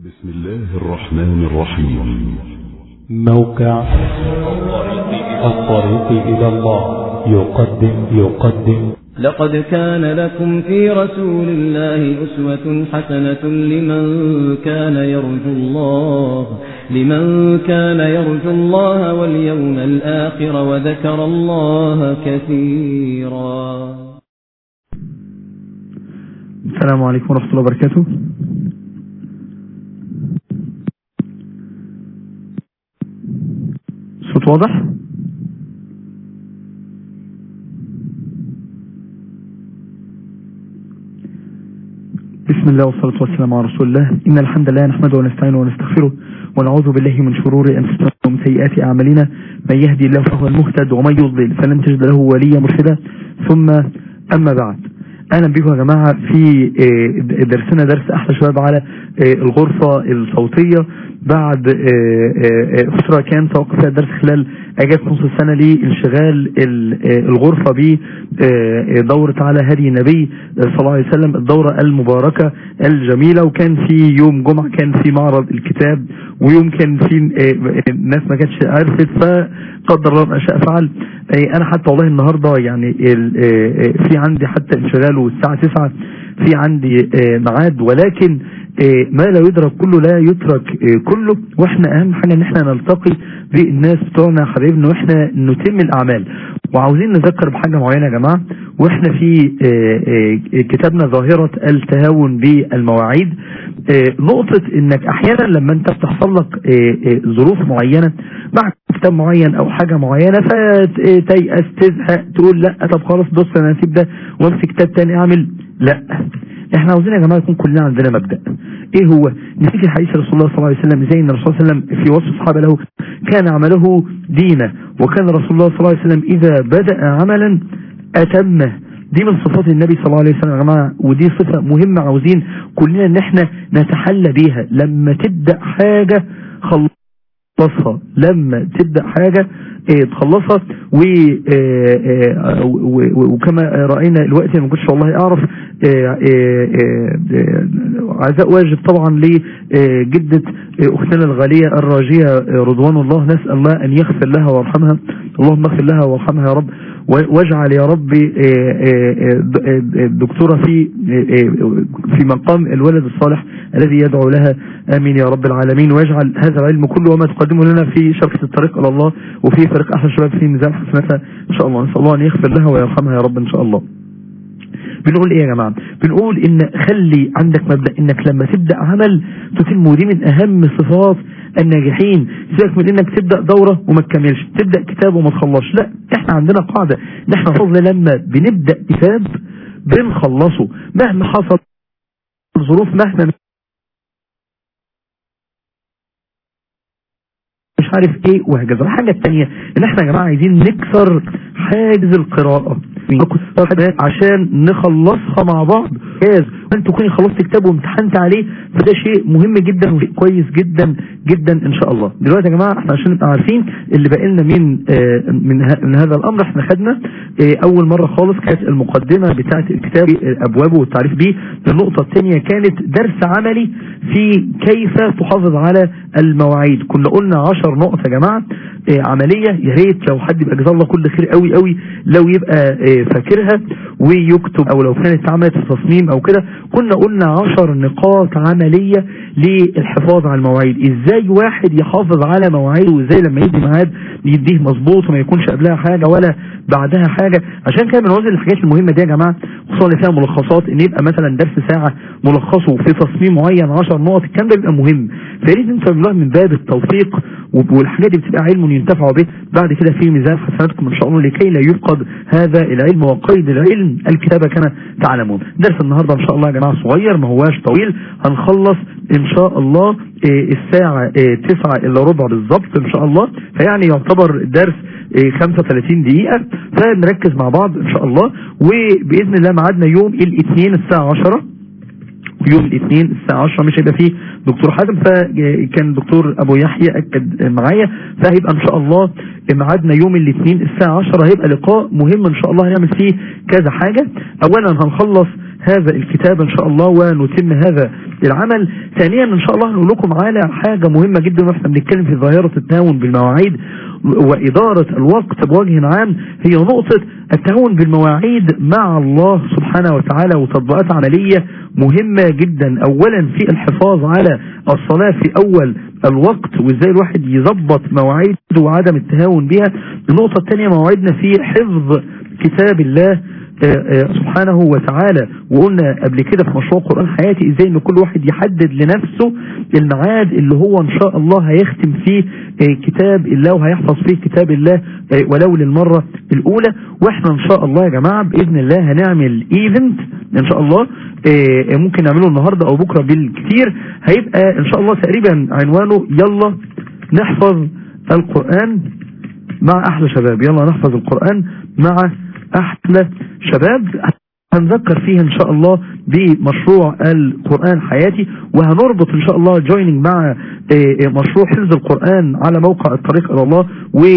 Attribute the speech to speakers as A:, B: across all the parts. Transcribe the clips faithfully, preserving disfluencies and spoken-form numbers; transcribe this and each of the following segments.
A: بسم الله الرحمن الرحيم.
B: موقع الطريق إلى الله يقدم يقدم
C: لقد كان لكم في رسول الله أسوة حسنة لمن كان يرجو الله لمن كان يرجو الله واليوم الآخر وذكر الله كثيرا.
D: السلام عليكم ورحمة الله وبركاته. صوت واضح؟ بسم الله والصلاة والسلام على رسول الله. إن الحمد لله نحمده ونستعينه ونستغفره ونعوذ بالله من شرور أنفسنا ومن سيئات أعمالنا. من يهدي الله فهو المهتد ومن يضلل فلن تجد له وليا مرشدا. ثم أما بعد، أهلا بكم يا جماعة في درسنا درس أحلى شباب على الغرفة الصوتية بعد فترة كان توقف فيها الدرس خلال أجازة نص السنة لانشغال الغرفة بدورة على هدي النبي صلى الله عليه وسلم، الدورة المباركة الجميلة. وكان في يوم جمعة كان في معرض الكتاب، ويوم كان في الناس ما كانتش عرفت، فقدر الله ما شاء فعل. أنا حتى والله النهاردة يعني في عندي حتى انشغال والساعة تسعة في عندي ميعاد، ولكن ما لا يدرك كله لا يترك كله. واحنا اهم حاجة ان احنا نلتقي بالناس بتوعنا حبايبنا واحنا نتم الاعمال. وعاوزين نذكر بحاجة معينة يا جماعة، واحنا في كتابنا ظاهرة التهاون بالمواعيد، نقطة انك احيانا لما انت بتحصل لك ظروف معينة مع كتاب معين او حاجة معينة فتيأس تزهق تقول لا طب خلاص بص انا هسيب ده وامسك كتاب تاني اعمل. لا، احنا عاوزين يا جماعة يكون كلنا عندنا مبدأ. ايه هو؟ نتيجة حديث رسول الله صلى الله عليه وسلم، زي ان الرسول صلى الله عليه وسلم في وصف الصحابة له كان عمله دينا، وكان رسول الله صلى الله عليه وسلم اذا بدأ عملا اتمه. دي من صفات النبي صلى الله عليه وسلم يا جماعة، ودي صفة مهمة عاوزين كلنا ان احنا نتحلى بيها. لما تبدأ حاجة خلصها، لما تبدأ حاجة تخلصها. وكما رأينا الوقت ما كنتش والله اعرف، عزاء واجب طبعا لجدة اختنا الغالية الراجية رضوان الله، نسأل الله ان يغفر لها ويرحمها. اللهم اغفر لها وارحمها يا رب، واجعل يا رب الدكتورة في في مقام الولد الصالح الذي يدعو لها، امين يا رب العالمين. واجعل هذا العلم كله وما تقدمه لنا في شبكة الطريق الى الله وفي فريق احلى شباب في ميزان حسناتها ان شاء الله. نسأل الله ان يغفر لها ويرحمها يا رب ان شاء الله. بنقول ايه يا جماعة؟ بنقول ان خلي عندك مبدأ انك لما تبدأ عمل تتم، ودي من اهم صفات الناجحين. سيبك من انك تبدأ دورة وما تكملش، تبدأ كتاب وما تخلصش. لا، احنا عندنا قاعدة ان احنا فضل لما بنبدأ كتاب بنخلصه مهما حصل الظروف، مهما مش عارف ايه وهكذا. الحاجة التانية ان احنا يا جماعة عايزين نكسر حاجز القراءة عشان نخلصها مع بعض. جاز وانت تكوني خلصت كتاب وامتحنت عليه، فده شيء مهم جدا وشيء كويس جدا جدا ان شاء الله. دلوقتي يا جماعة احنا عشان نبقى عارفين اللي بقى لنا من آه من, من هذا الامر، احنا خدنا آه اول مرة خالص كانت المقدمة بتاعة الكتاب ابوابه والتعريف به. النقطة الثانية كانت درس عملي في كيف تحافظ على المواعيد. كنا قلنا عشر نقط يا جماعة آه عملية، يا ريت لو حد يبقى جزاه الله كل خير قوي قوي لو يبقى آه فاكرها ويكتب، او لو كانت اتعملت في تصميم او كده. كنا قلنا عشر نقاط عملية للحفاظ على المواعيد، ازاي واحد يحافظ على مواعيده، وازاي لما يدي ميعاد يديه مظبوط وما يكونش قبلها حاجة ولا بعدها حاجة. عشان كده بنوزن الحاجات المهمة دي يا جماعة، خصوصا اللي فيها ملخصات، ان يبقى مثلا درس ساعة ملخصه في تصميم معين عشر نقط. الكلام ده بيبقى مهم، فياريت انت بالله من باب التوفيق، والحاجات دي بتبقى علم ينتفعوا به بعد كده في ميزان حسناتكم ان شاء الله، لكي لا يفقد هذا العلم وقيد العلم الكتابة كما تعلمون. درس النهاردة ان شاء الله يا جماعة صغير، ما هواش طويل، هنخلص ان شاء الله الساعة تسعة الا ربع بالظبط ان شاء الله، فيعني يعتبر درس خمسة وثلاثين دقيقة، فنركز مع بعض ان شاء الله. وبإذن الله معادنا يوم الاثنين الساعة عشرة، يوم الاثنين الساعة عشرة مش هيبقى فيه دكتور حازم، فكان دكتور ابو يحيى اكد معايا، فهيبقى ان شاء الله معادنا يوم الاثنين الساعة عشرة. هيبقى لقاء مهم ان شاء الله، هنعمل فيه كذا حاجة. اولا هنخلص هذا الكتاب ان شاء الله ونتم هذا العمل. ثانيا ان شاء الله هنقول لكم على حاجة مهمة جدا واحنا بنتكلم في ظاهرة التهاون بالمواعيد وإدارة الوقت بوجه عام، هي نقطة التهاون بالمواعيد مع الله سبحانه وتعالى وتطبيقات عملية مهمة جدا. أولا في الحفاظ على الصلاة في أول الوقت وإزاي الواحد يضبط مواعيده وعدم التهاون بها. النقطة الثانية مواعيدنا في حفظ كتاب الله سبحانه وتعالى، وقلنا قبل كده في مشروع قرآن حياتي ازاي ان كل واحد يحدد لنفسه الميعاد اللي هو ان شاء الله هيختم فيه كتاب الله وهيحفظ فيه كتاب الله ولو للمرة الاولى. واحنا ان شاء الله يا جماعة باذن الله هنعمل ايفنت ان شاء الله ممكن نعمله النهاردة او بكرة بالكثير، هيبقى ان شاء الله تقريبا عنوانه يلا نحفظ القرآن مع احلى شباب. يلا نحفظ القرآن مع احلى شباب. هنذكر فيها ان شاء الله بمشروع القرآن حياتي، وهنربط ان شاء الله جويننج مع مشروع حفظ القرآن على موقع الطريق الى الله،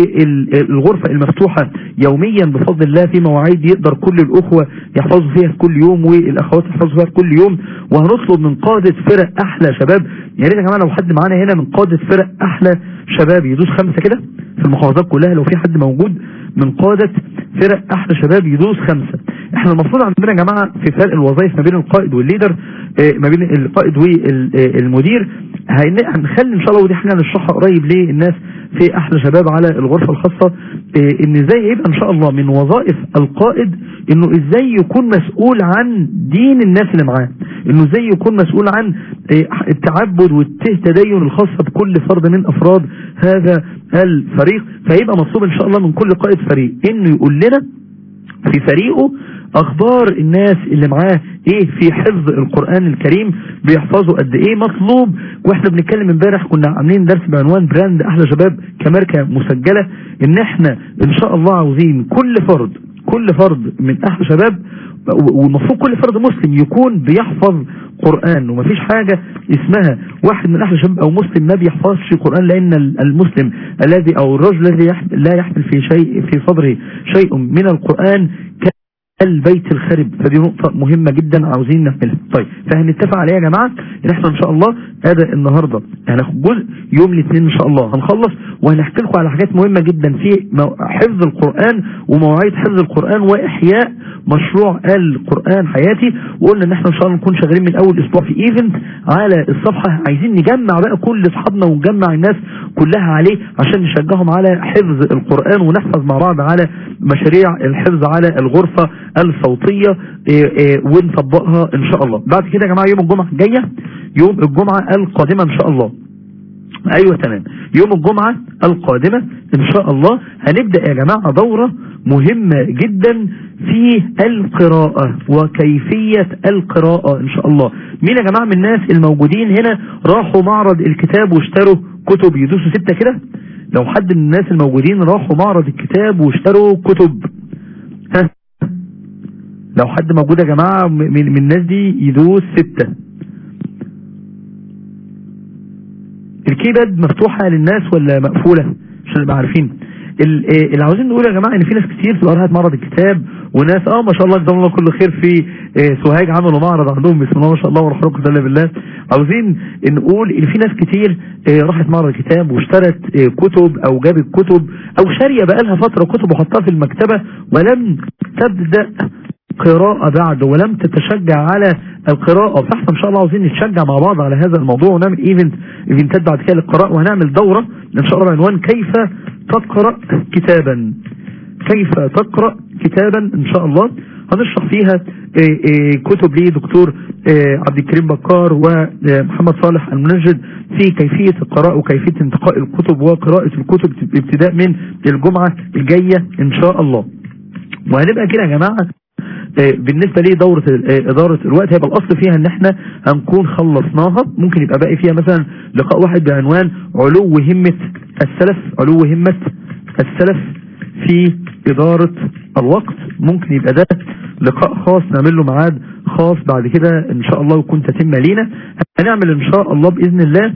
D: والغرفة المفتوحة يوميا بفضل الله في مواعيد يقدر كل الاخوة يحفظوا فيها كل يوم والاخوات يحفظوا فيها كل يوم. وهنطلب من قادة فرق احلى شباب، يا ريت يا جماعة لو حد معانا هنا من قادة فرق احلى شباب يدوس خمسة كده في المحافظات كلها، لو في حد موجود من قادة فرق احلى شباب يدوس خمسة. احنا المفروض عندنا يا جماعة في فرق الوظائف ما بين القائد والليدر، اه ما بين القائد والمدير، هنخلي ان شاء الله ودي حاجة نشرحها قريب ليه الناس في احلى شباب على الغرفة الخاصة، اه ان ازاي يبقى ان شاء الله من وظائف القائد انه ازاي يكون مسؤول عن دين الناس اللي معاه، انه ازاي يكون مسؤول عن اه التعبد والتدين الخاصة بكل فرد من افراد هذا الفريق. فيبقى مطلوب ان شاء الله من كل قائد فريق انه يقول لنا في فريقه اخبار الناس اللي معاه ايه في حفظ القرآن الكريم، بيحفظوا قد ايه. مطلوب واحنا بنتكلم امبارح كنا عاملين درس بعنوان براند احلى شباب كماركة مسجلة، ان احنا ان شاء الله عاوزين كل فرد كل فرد من احلى شباب، والمفروض كل فرد مسلم يكون بيحفظ قرآن، ومفيش حاجة اسمها واحد من احلى شباب او مسلم ما بيحفظش قرآن، لان المسلم الذي او الرجل الذي لا يحمل في شيء في صدره شيء من القرآن البيت الخرب. فدي نقطة مهمة جدا عاوزين نعملها. طيب فهنتفق عليها يا جماعة ان احنا ان شاء الله اداء النهاردة هناخد جزء يوم الاثنين ان شاء الله هنخلص، وهنحكي لكم على حاجات مهمة جدا في حفظ القرآن ومواعيد حفظ القرآن واحياء مشروع القرآن حياتي. وقلنا ان احنا ان شاء الله نكون شغالين من اول اسبوع في ايفنت على الصفحة، عايزين نجمع بقى كل اصحابنا ونجمع الناس كلها عليه عشان نشجعهم على حفظ القرآن ونحفظ مع بعض على مشاريع الحفظ على الغرفة الصوتية إيه إيه ونطبقها ان شاء الله. بعد كده يا جماعة يوم الجمعة الجاية يوم الجمعة القادمة ان شاء الله، ايوه تمام، يوم الجمعة القادمة ان شاء الله هنبدأ يا جماعة دورة مهمة جدا في القراءة وكيفية القراءة ان شاء الله. مين يا جماعة من الناس الموجودين هنا راحوا معرض الكتاب واشتروا كتب؟ يدوسوا ستة كده لو حد من الناس الموجودين راحوا معرض الكتاب واشتروا كتب. ها لو حد موجود يا جماعة من, من الناس دي يدوس ستة. الكيباد مفتوحة للناس ولا مقفولة عشان نبقى عارفين؟ اللي عاوزين نقول يا جماعة ان في ناس كتير في الأرهات معرض الكتاب، وناس اه ما شاء الله جزاهم الله كل خير في سوهاج عملوا معرض عندهم بسم الله ما شاء الله ورحمة الله بالله. عاوزين نقول ان في ناس كتير راحت معرض الكتاب واشترت كتب او جابت كتب او شارية بقالها فترة كتب وحطها في المكتبة ولم تبدأ قراءة بعد ولم تتشجع على القراءة. فاحنا ان شاء الله عاوزين نتشجع مع بعض على هذا الموضوع ونعمل ايفنت ايفنتات بعد كده للقراءة، وهنعمل دورة ان شاء الله بعنوان كيف تقرأ كتابا كيف تقرأ كتابا ان شاء الله. هنشرح فيها ايه ايه كتب لي دكتور ايه عبد الكريم بكار ومحمد صالح المنجد في كيفية القراءة وكيفية انتقاء الكتب وقراءة الكتب ابتداء من الجمعة الجاية ان شاء الله. وهنبقى كده يا جماعة بالنسبة لي دورة إدارة الوقت هيبقى الأصل فيها ان احنا هنكون خلصناها، ممكن يبقى باقي فيها مثلا لقاء واحد بعنوان علو همة السلف علو همة السلف في إدارة الوقت، ممكن يبقى ده لقاء خاص نعمل له ميعاد خاص بعد كده ان شاء الله ويكون تتم لينا. هنعمل ان شاء الله بإذن الله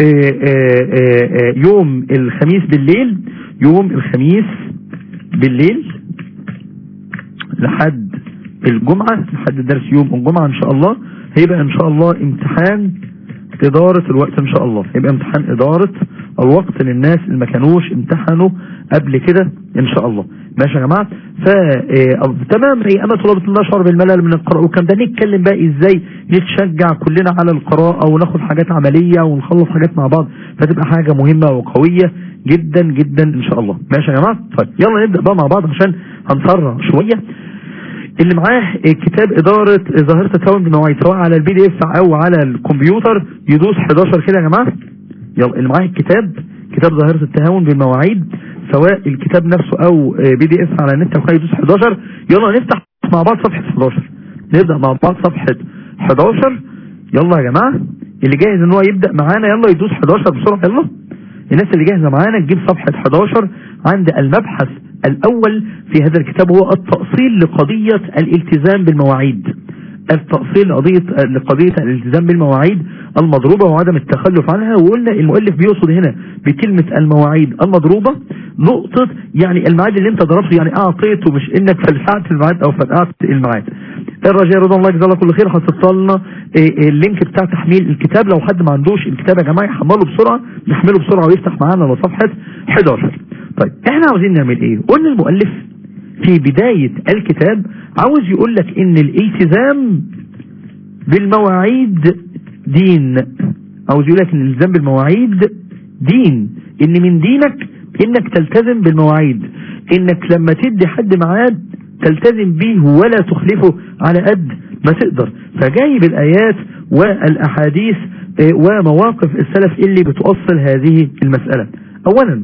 D: يوم الخميس بالليل يوم الخميس بالليل لحد الجمعة، نحدد درس يوم الجمعة ان شاء الله، هيبقى ان شاء الله امتحان ادارة الوقت ان شاء الله، هيبقى امتحان ادارة الوقت للناس اللي ما كانوش امتحنوا قبل كده ان شاء الله. ماشي يا جماعه؟ ف تمام. ايه اما طلبة نشعر بالملل من القراءة والكلام ده، نتكلم بقى ازاي نتشجع كلنا على القراءة وناخد حاجات عملية ونخلص حاجات مع بعض، فتبقى حاجة مهمة وقوية جدا جدا ان شاء الله. ماشي يا جماعه؟ طيب يلا نبدا بقى مع بعض عشان هنسرع شويه. اللي معاه كتاب اداره ظاهره التهاون بالمواعيد سواء على البي دي اف او على الكمبيوتر يدوس حداشر كده يا جماعه. يلا اللي معاه الكتاب كتاب ظاهره التهاون بالمواعيد سواء الكتاب نفسه او بي دي اف على النت يدوس حداشر. يلا نفتح مع بعض صفحه حداشر، نبدا مع بعض صفحه حداشر. يلا يا جماعه اللي جاهز ان هو يبدا معانا يلا يدوس حداشر بسرعه. يلا الناس اللي جاهزه معانا تجيب صفحه حداشر عند المبحث الاول في هذا الكتاب، هو التأصيل لقضية الالتزام بالمواعيد. التأصيل لقضية لقضية الالتزام بالمواعيد المضروبة وعدم التخلف عنها. وقلنا المؤلف بيقصد هنا بكلمة المواعيد المضروبة نقطة يعني الميعاد اللي انت ضربته، يعني اعطيته مش انك فلسعت الميعاد او فرقعت الميعاد. الرجاء رضا الله جزاه الله كل خير هتطلنا اللينك بتاع تحميل الكتاب، لو حد ما عندوش الكتاب يا جماعه يحمله بسرعه، نحمله بسرعه ويفتح معانا لصفحه حداشر. طيب احنا عاوزين نعمل ايه؟ قلنا المؤلف في بداية الكتاب عاوز يقول لك ان الالتزام بالمواعيد دين، عاوز يقول لك ان الالتزام بالمواعيد دين، ان من دينك انك تلتزم بالمواعيد، انك لما تدي حد ميعاد تلتزم به ولا تخلفه على قد ما تقدر. فجايب الايات والاحاديث ومواقف السلف اللي بتؤصل هذه المسألة. اولا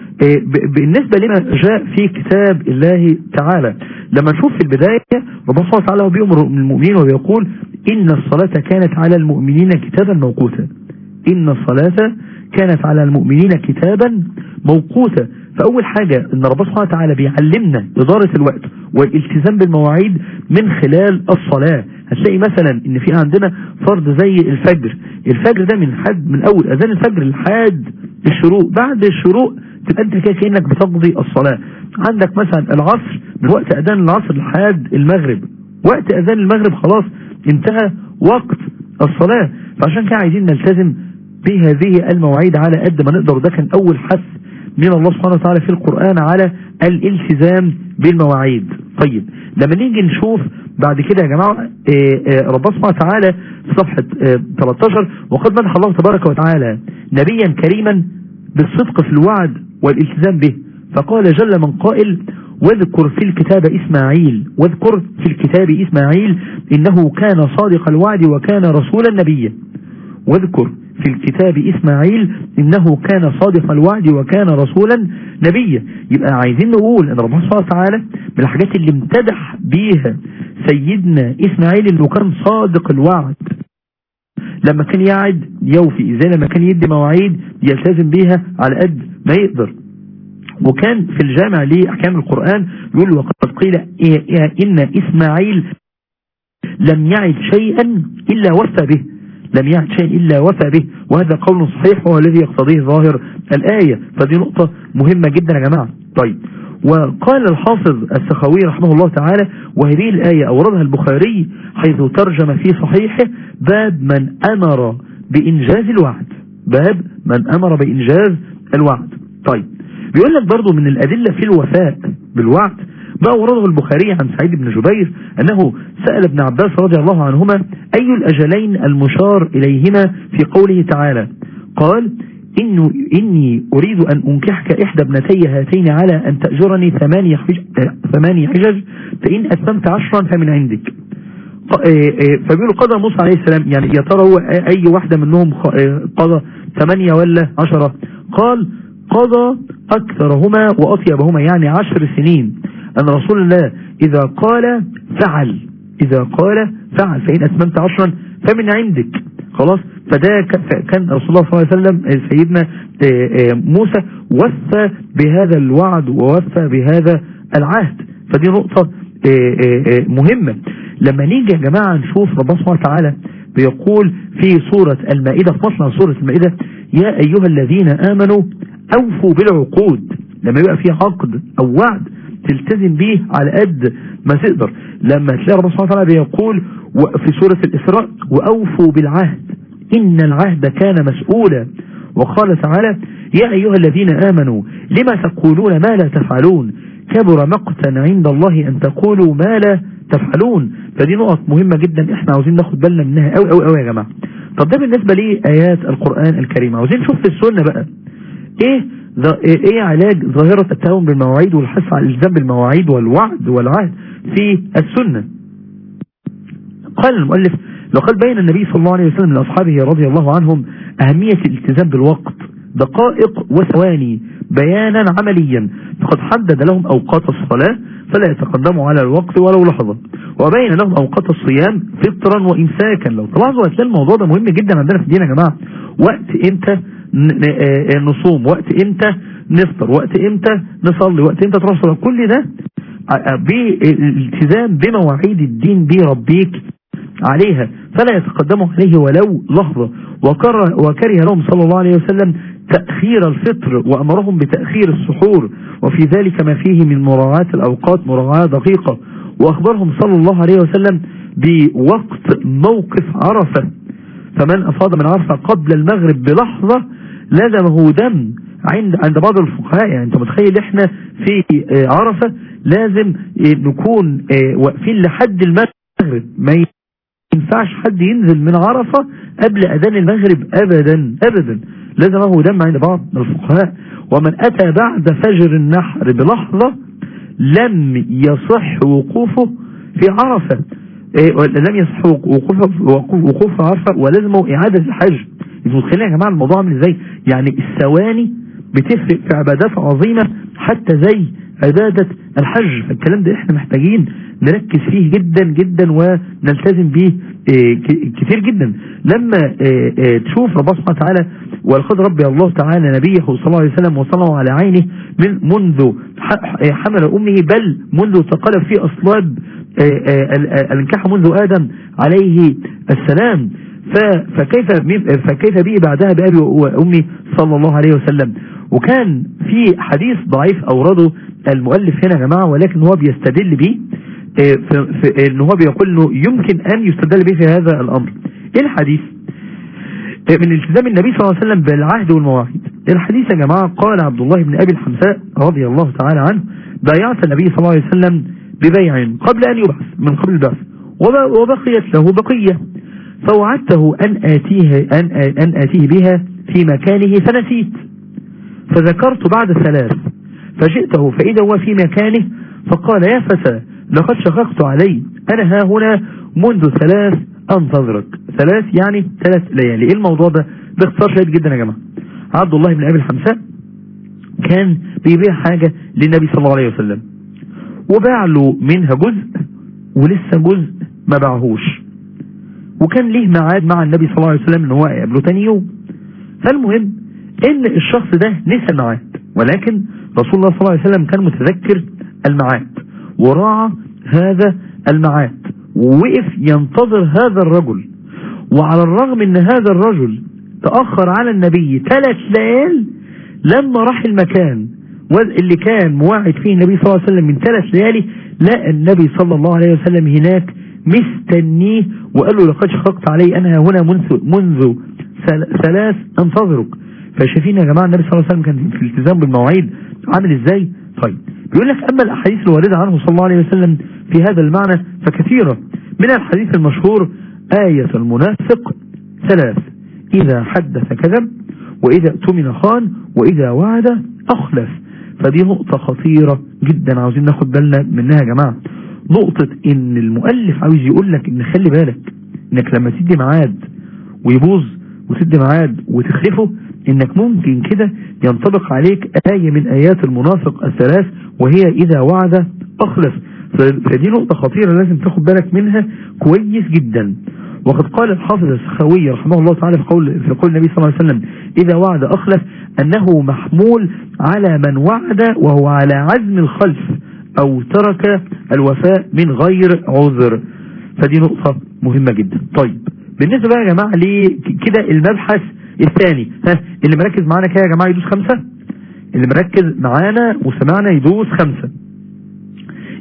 D: بالنسبة لما جاء في كتاب الله تعالى، لما نشوف في البداية ربنا سبحانه وتعالى بيأمر المؤمنين وبيقول إن الصلاة كانت على المؤمنين كتابا موقوتا. إن الصلاة كانت على المؤمنين كتابا موقوتا. فأول حاجة إن ربنا سبحانه وتعالى بيعلمنا إدارة الوقت والالتزام بالمواعيد من خلال الصلاة. هتلاقي مثلا إن في عندنا فرض زي الفجر، الفجر ده من حد من أول أذان الفجر لحد الشروق، بعد الشروق تبقى انت كده كأنك بتقضي الصلاة. عندك مثلا العصر من وقت اذان العصر لحد المغرب، وقت اذان المغرب خلاص انتهى وقت الصلاة. فعشان كده عايزين نلتزم بهذه المواعيد على قد ما نقدر، وده كان اول حث من الله سبحانه وتعالى في القرآن على الالتزام بالمواعيد. طيب لما نيجي نشوف بعد كده يا جماعة ربنا سبحانه وتعالى في صفحة ثلاثة عشر وقد منح الله تبارك وتعالى نبيا كريما بالصدق في الوعد والالتزام به، فقال جل من قائل واذكر في الكتاب إسماعيل واذكر في الكتاب إسماعيل إنه كان صادق الوعد وكان رسولا نبيا. واذكر في الكتاب إسماعيل إنه كان صادق الوعد وكان رسولا نبيا. يبقى عايزين نقول أن ربنا سبحانه وتعالى من الحاجات اللي امتدح بيها سيدنا إسماعيل إنه كان صادق الوعد، لما كان يعد يوفي، زي لما كان يدي مواعيد يلتزم بيها على قد ما يقدر. وكان في الجامع لأحكام القرآن يقول وقد قيل إن إسماعيل لم يعد شيئا إلا وفى به، لم يعد شيئا إلا وفى به، وهذا قول صحيح وهو الذي يقتضيه ظاهر الآية. فدي نقطة مهمة جدا يا جماعة. طيب وقال الحافظ السخاوي رحمه الله تعالى وهذه الآية أوردها البخاري حيث ترجم في صحيحه باب من أمر بإنجاز الوعد، باب من أمر بإنجاز الوعد. طيب بيقول لك برضو من الأدلة في الوفاء بالوعد ما أورده البخاري عن سعيد بن جبير أنه سأل ابن عباس رضي الله عنهما أي الأجلين المشار إليهما في قوله تعالى، قال إنه إني أريد أن أنكحك إحدى ابنتي هاتين على أن تأجرني ثماني حجج, ثماني حجج فإن أتممت عشرا فمن عندك. فبيقولوا قضى موسى عليه السلام، يعني يا ترى هو أي واحدة منهم قضى ثمانية ولا عشرة؟ قال قضى أكثرهما وأطيبهما، يعني عشر سنين. أن رسول الله إذا قال فعل، إذا قال فعل فإن أتممت عشرا فمن عندك. خلاص. فده كان رسول الله صلى الله عليه وسلم سيدنا موسى وفى بهذا الوعد ووفى بهذا العهد. فدي نقطة مهمة. لما نيجي يا جماعة نشوف ربنا سبحانه وتعالى بيقول في سورة المائدة، في مطلع سورة المائدة يا أيها الذين آمنوا أوفوا بالعقود. لما يبقى في عقد أو وعد تلتزم بيه على قد ما تقدر. لما تلاقي ربنا سبحانه وتعالى بيقول في سورة الإسراء وأوفوا بالعهد إن العهد كان مسؤولا، وقال تعالى يا أيها الذين آمنوا لما تقولون ما لا تفعلون كبر مقتا عند الله أن تقولوا ما لا تفعلون. فدي نقط مهمة جدا احنا عاوزين ناخد بالنا منها قوي قوي قوي يا جماعة. طب ده بالنسبة لآيات القرآن الكريم. عاوزين نشوف في السنة بقى ايه ايه علاج ظاهرة التهاون بالمواعيد والحث على الالتزام بالمواعيد والوعد والعهد في السنة. قال المؤلف لقد بين النبي صلى الله عليه وسلم لأصحابه رضي الله عنهم أهمية الالتزام بالوقت دقائق وثواني بيانا عمليا، فقد حدد لهم أوقات الصلاة فلا يتقدموا على الوقت ولو لحظة، وبين لهم أوقات الصيام فطرا وإمساكا. لو تلاحظوا هتلاقي الموضوع ده مهم جدا عندنا في الدين يا جماعة. وقت امتى نصوم، وقت امتى نفطر، وقت امتى نصلي، وقت امتى تروح صلاة، كل ده بالالتزام بمواعيد الدين بيربيك عليها فلا يتقدموا عليه ولو لحظة. وكره لهم صلى الله عليه وسلم تأخير الفطر وأمرهم بتأخير السحور، وفي ذلك ما فيه من مراعاة الأوقات مراعاة دقيقة. وأخبرهم صلى الله عليه وسلم بوقت موقف عرفة، فمن أفاض من عرفة قبل المغرب بلحظة لازمه دم عند عند بعض الفقهاء. يعني انت متخيل احنا في عرفة لازم نكون واقفين لحد المغرب، ما ينفعش حد ينزل من عرفة قبل أذان المغرب أبدا أبدا، لازمه دم عند بعض الفقهاء. ومن أتى بعد فجر النحر بلحظة لم يصح وقوفه في عرفة، لم يصح وقوفه وقوف عرفة ولازمه إعادة الحج. انتوا متخيلين يا جماعة الموضوع عامل ازاي؟ يعني الثواني بتفرق في عبادات عظيمة حتى زي عبادة الحج. فالكلام ده احنا محتاجين نركز فيه جدا جدا ونلتزم به كتير جدا. لما تشوف ربنا سبحانه وتعالى ولقد ربي الله تعالى نبيه صلى الله عليه وسلم وصلوا على عينه من منذ حمل أمه بل منذ تقلب في أصلاب الانكاح منذ آدم عليه السلام، فكيف فكيف به بعدها بأبي وأمي صلى الله عليه وسلم. وكان في حديث ضعيف أورده المؤلف هنا يا جماعة، ولكن هو بيستدل به في ان هو بيقول انه يمكن ان يستدل به في هذا الامر. ايه الحديث؟ من التزام النبي صلى الله عليه وسلم بالعهد والمواعيد. الحديث يا جماعة قال عبد الله بن ابي الحمساء رضي الله تعالى عنه بايعت النبي صلى الله عليه وسلم ببيع قبل ان يبعث من قبل البعث وبقيت له بقية، فوعدته ان اتيه ان ان اتيه بها في مكانه فنسيت، فذكرت بعد ثلاث فجئته فاذا هو في مكانه فقال يا فتى لقد شققت علي انا ها هنا منذ ثلاث انتظرك. ثلاث يعني ثلاث ليالي. ايه الموضوع ده باختصار شديد جدا يا جماعه؟ عبد الله بن ابي الحمساء كان بيبيع حاجه للنبي صلى الله عليه وسلم وباع له منها جزء ولسه جزء ما باعهوش، وكان ليه ميعاد مع النبي صلى الله عليه وسلم ان هو يقابله ثاني يوم. فالمهم ان الشخص ده نسى الميعاد، ولكن رسول الله صلى الله عليه وسلم كان متذكر الميعاد وراعى هذا الميعاد ووقف ينتظر هذا الرجل. وعلى الرغم ان هذا الرجل تأخر على النبي ثلاث ليال، لما راح المكان اللي كان مواعد فيه النبي صلى الله عليه وسلم من ثلاث ليالي لقى النبي صلى الله عليه وسلم هناك مستنيه وقال له لقد شققت علي أنا هنا منذ, منذ ثلاث انتظرك. فشايفين يا جماعة النبي صلى الله عليه وسلم كان في الالتزام بالمواعيد عامل ازاي؟ طيب بيقول لك اما الاحاديث الواردة عنه صلى الله عليه وسلم في هذا المعنى فكثيرة. من الحديث المشهور آية المنافق ثلاث: إذا حدث كذب، وإذا اؤتمن خان، وإذا وعد أخلف. فدي نقطة خطيرة جدا عاوزين ناخد بالنا منها يا جماعة. نقطة ان المؤلف عاوز يقول لك ان خلي بالك انك لما تدي ميعاد ويبوظ وتدي ميعاد وتخلفه انك ممكن كده ينطبق عليك آية من آيات المنافق الثلاث وهي إذا وعد أخلف. فدي نقطة خطيرة لازم تاخد بالك منها كويس جدا. وقد قال الحافظ السخاوي رحمه الله تعالى في قول في قول النبي صلى الله عليه وسلم إذا وعد أخلف أنه محمول على من وعد وهو على عزم الخلف أو ترك الوفاء من غير عذر. فدي نقطة مهمة جدا. طيب بالنسبة بقى يا جماعة لكده المبحث الثاني، ها اللي مركز معانا كده يا جماعة يدوس خمسة، اللي مركز معانا وسمعنا يدوس خمسة.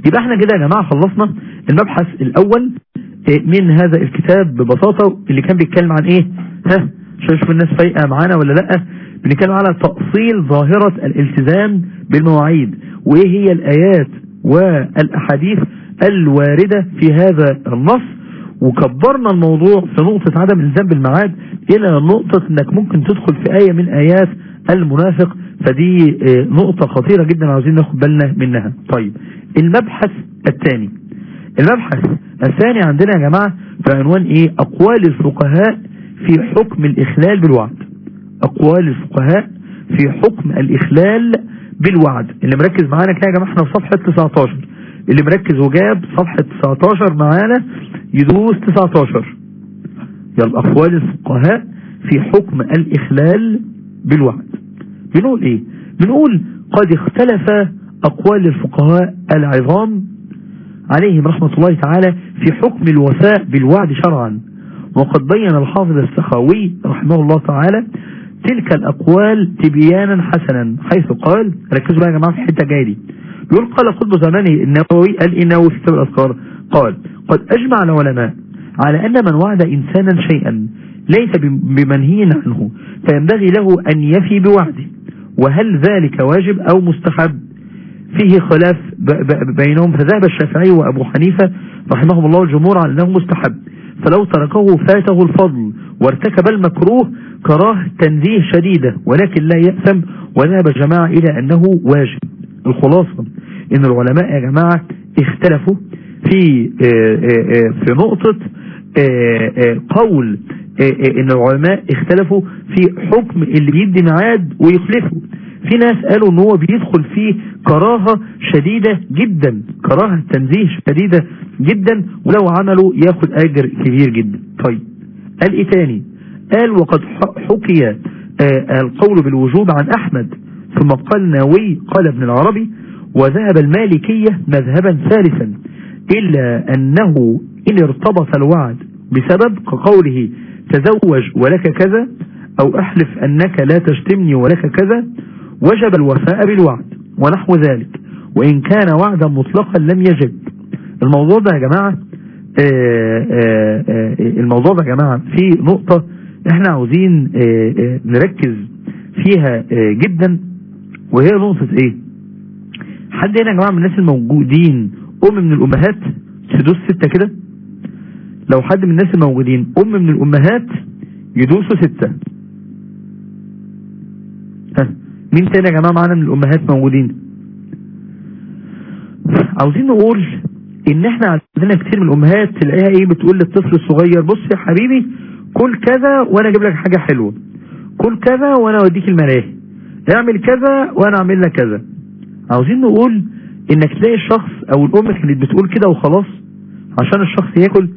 D: يبقى احنا كده يا جماعة خلصنا المبحث الاول من هذا الكتاب ببساطة، اللي كان بيتكلم عن ايه؟ ها شوف الناس فايقة معانا ولا لا؟ بنتكلم على تأصيل ظاهرة الالتزام بالمواعيد، وايه هي الايات والاحاديث الواردة في هذا النص، وكبرنا الموضوع في نقطة عدم الالتزام بالميعاد الى نقطة انك ممكن تدخل في آية من ايات المنافق، فدي نقطة خطيرة جدا عاوزين ناخد بالنا منها. طيب المبحث الثاني، المبحث الثاني عندنا يا جماعة في عنوان ايه؟ اقوال الفقهاء في حكم الاخلال بالوعد. اقوال الفقهاء في حكم الاخلال بالوعد. اللي مركز معانا كده يا جماعة احنا في صفحة تسعتاشر، اللي مركز وجاب صفحة تسعتاشر معانا يدوس تسعتاشر. يلا اقوال الفقهاء في حكم الاخلال بالوعد. بنقول ايه؟ بنقول قد اختلف اقوال الفقهاء العظام عليهم رحمة الله تعالى في حكم الوفاء بالوعد شرعا، وقد بين الحافظ السخاوي رحمه الله تعالى تلك الأقوال تبيانا حسنا، حيث قال، ركزوا بقى يا جماعة في الحتة جاية دي، بيقول قال قطب زمانه النووي قال النووي في كتاب الأذكار قال قد أجمع العلماء على أن من وعد إنسانا شيئا ليس بمنهي عنه فينبغي له أن يفي بوعده، وهل ذلك واجب أو مستحب؟ فيه خلاف بينهم، فذهب الشافعي وأبو حنيفة رحمهم الله الجمهور على أنه مستحب، فلو تركه فاته الفضل وارتكب المكروه كراهة تنزيه شديدة ولكن لا يأثم، وذهب جماعة إلى أنه واجب. الخلاصة إن العلماء يا جماعة اختلفوا في في نقطة قول إن العلماء اختلفوا في حكم اللي بيدي ميعاد ويخلفه. في ناس قالوا ان هو بيدخل فيه كراهة شديدة جدا، كراهة تنزيه شديدة جدا، ولو عمله ياخد اجر كبير جدا. طيب قال ايه تاني؟ قال وقد حكي القول بالوجوب عن احمد، ثم قال النووي قال ابن العربي وذهب المالكية مذهبا ثالثا، الا انه ان ارتبط الوعد بسبب كقوله تزوج ولك كذا او احلف انك لا تشتمني ولك كذا وجب الوفاء بالوعد ونحو ذلك، وإن كان وعدا مطلقا لم يجب. الموضوع ده يا جماعة آآ آآ الموضوع ده يا جماعة في نقطة احنا عاوزين نركز فيها جدا، وهي نقطة ايه؟ حد هنا يا جماعة من الناس الموجودين أم من الأمهات تدوس ستة كده؟ لو حد من الناس الموجودين أم من الأمهات يدوسوا ستة. ها مين تاني يا جماعة معانا من الأمهات موجودين؟ عاوزين نقول ان احنا عندنا كتير من الأمهات تلاقيها ايه بتقول للطفل الصغير بص يا حبيبي كل كذا وانا اجيب لك حاجة حلوة، كل كذا وانا اوديك الملاهي، اعمل كذا وانا اعمل لك كذا. عاوزين نقول انك تلاقي الشخص او الام كانت بتقول كده وخلاص عشان الشخص ياكل،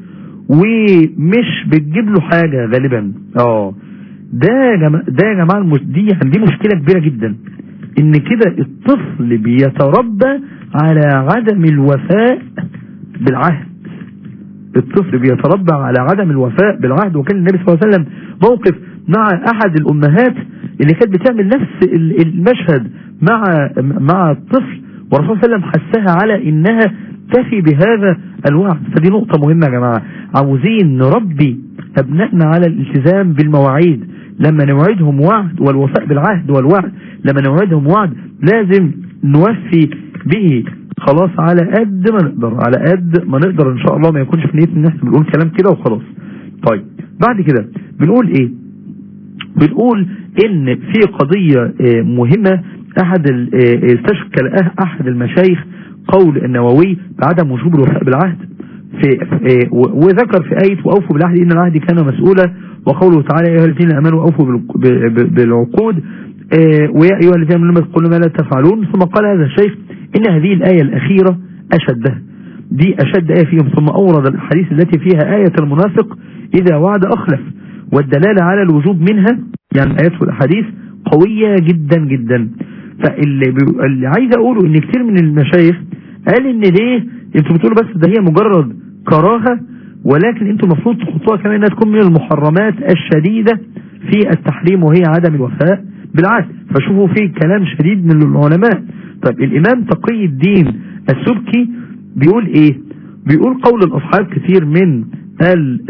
D: ومش بتجيب له حاجة غالبا. اه ده يا جماعة ده يا جماعة دي دي مشكلة كبيرة جدا، ان كده الطفل بيتربى على عدم الوفاء بالعهد. الطفل بيتربى على عدم الوفاء بالعهد. وكان النبي صلى الله عليه وسلم موقف مع احد الامهات اللي كانت بتعمل نفس المشهد مع مع الطفل، والرسول صلى الله عليه وسلم حثها على انها تفي بهذا الوعد. فدي نقطة مهمة يا جماعة، عاوزين نربي ابنائنا على الالتزام بالمواعيد. لما نوعدهم وعد، والوفاء بالعهد والوعد، لما نوعدهم وعد لازم نوفي به خلاص على قد ما نقدر، على قد ما نقدر ان شاء الله، ما يكونش في نية ان احنا بنقول كلام كده وخلاص. طيب بعد كده بنقول ايه؟ بنقول ان في قضية مهمة، احد استشكل احد المشايخ قول النووي بعدم وجوب الوفاء بالعهد في وذكر في آية وأوفوا بالعهد إن العهد كان مسؤولا، وقوله تعالى يا أيها الذين آمنوا أوفوا بالعقود ويا أيها الذين آمنوا لما تقولوا ما لا تفعلون. ثم قال هذا الشيخ إن هذه الآية الأخيرة أشدها، دي أشد آية فيهم. ثم أورد الحديث التي فيها آية المنافق إذا وعد أخلف، والدلالة على الوجوب منها يعني الآيات والأحاديث قوية جدا جدا. فاللي اللي عايز أقوله إن كتير من المشايخ قال إن ليه انتوا بتقولوا بس ده هي مجرد كراهة، ولكن انتوا المفروض تخطوها كمان انها تكون من المحرمات الشديدة في التحريم، وهي عدم الوفاء بالعهد. فشوفوا فيه كلام شديد من العلماء. طيب الامام تقي الدين السبكي بيقول ايه؟ بيقول قول الاصحاب كثير من ال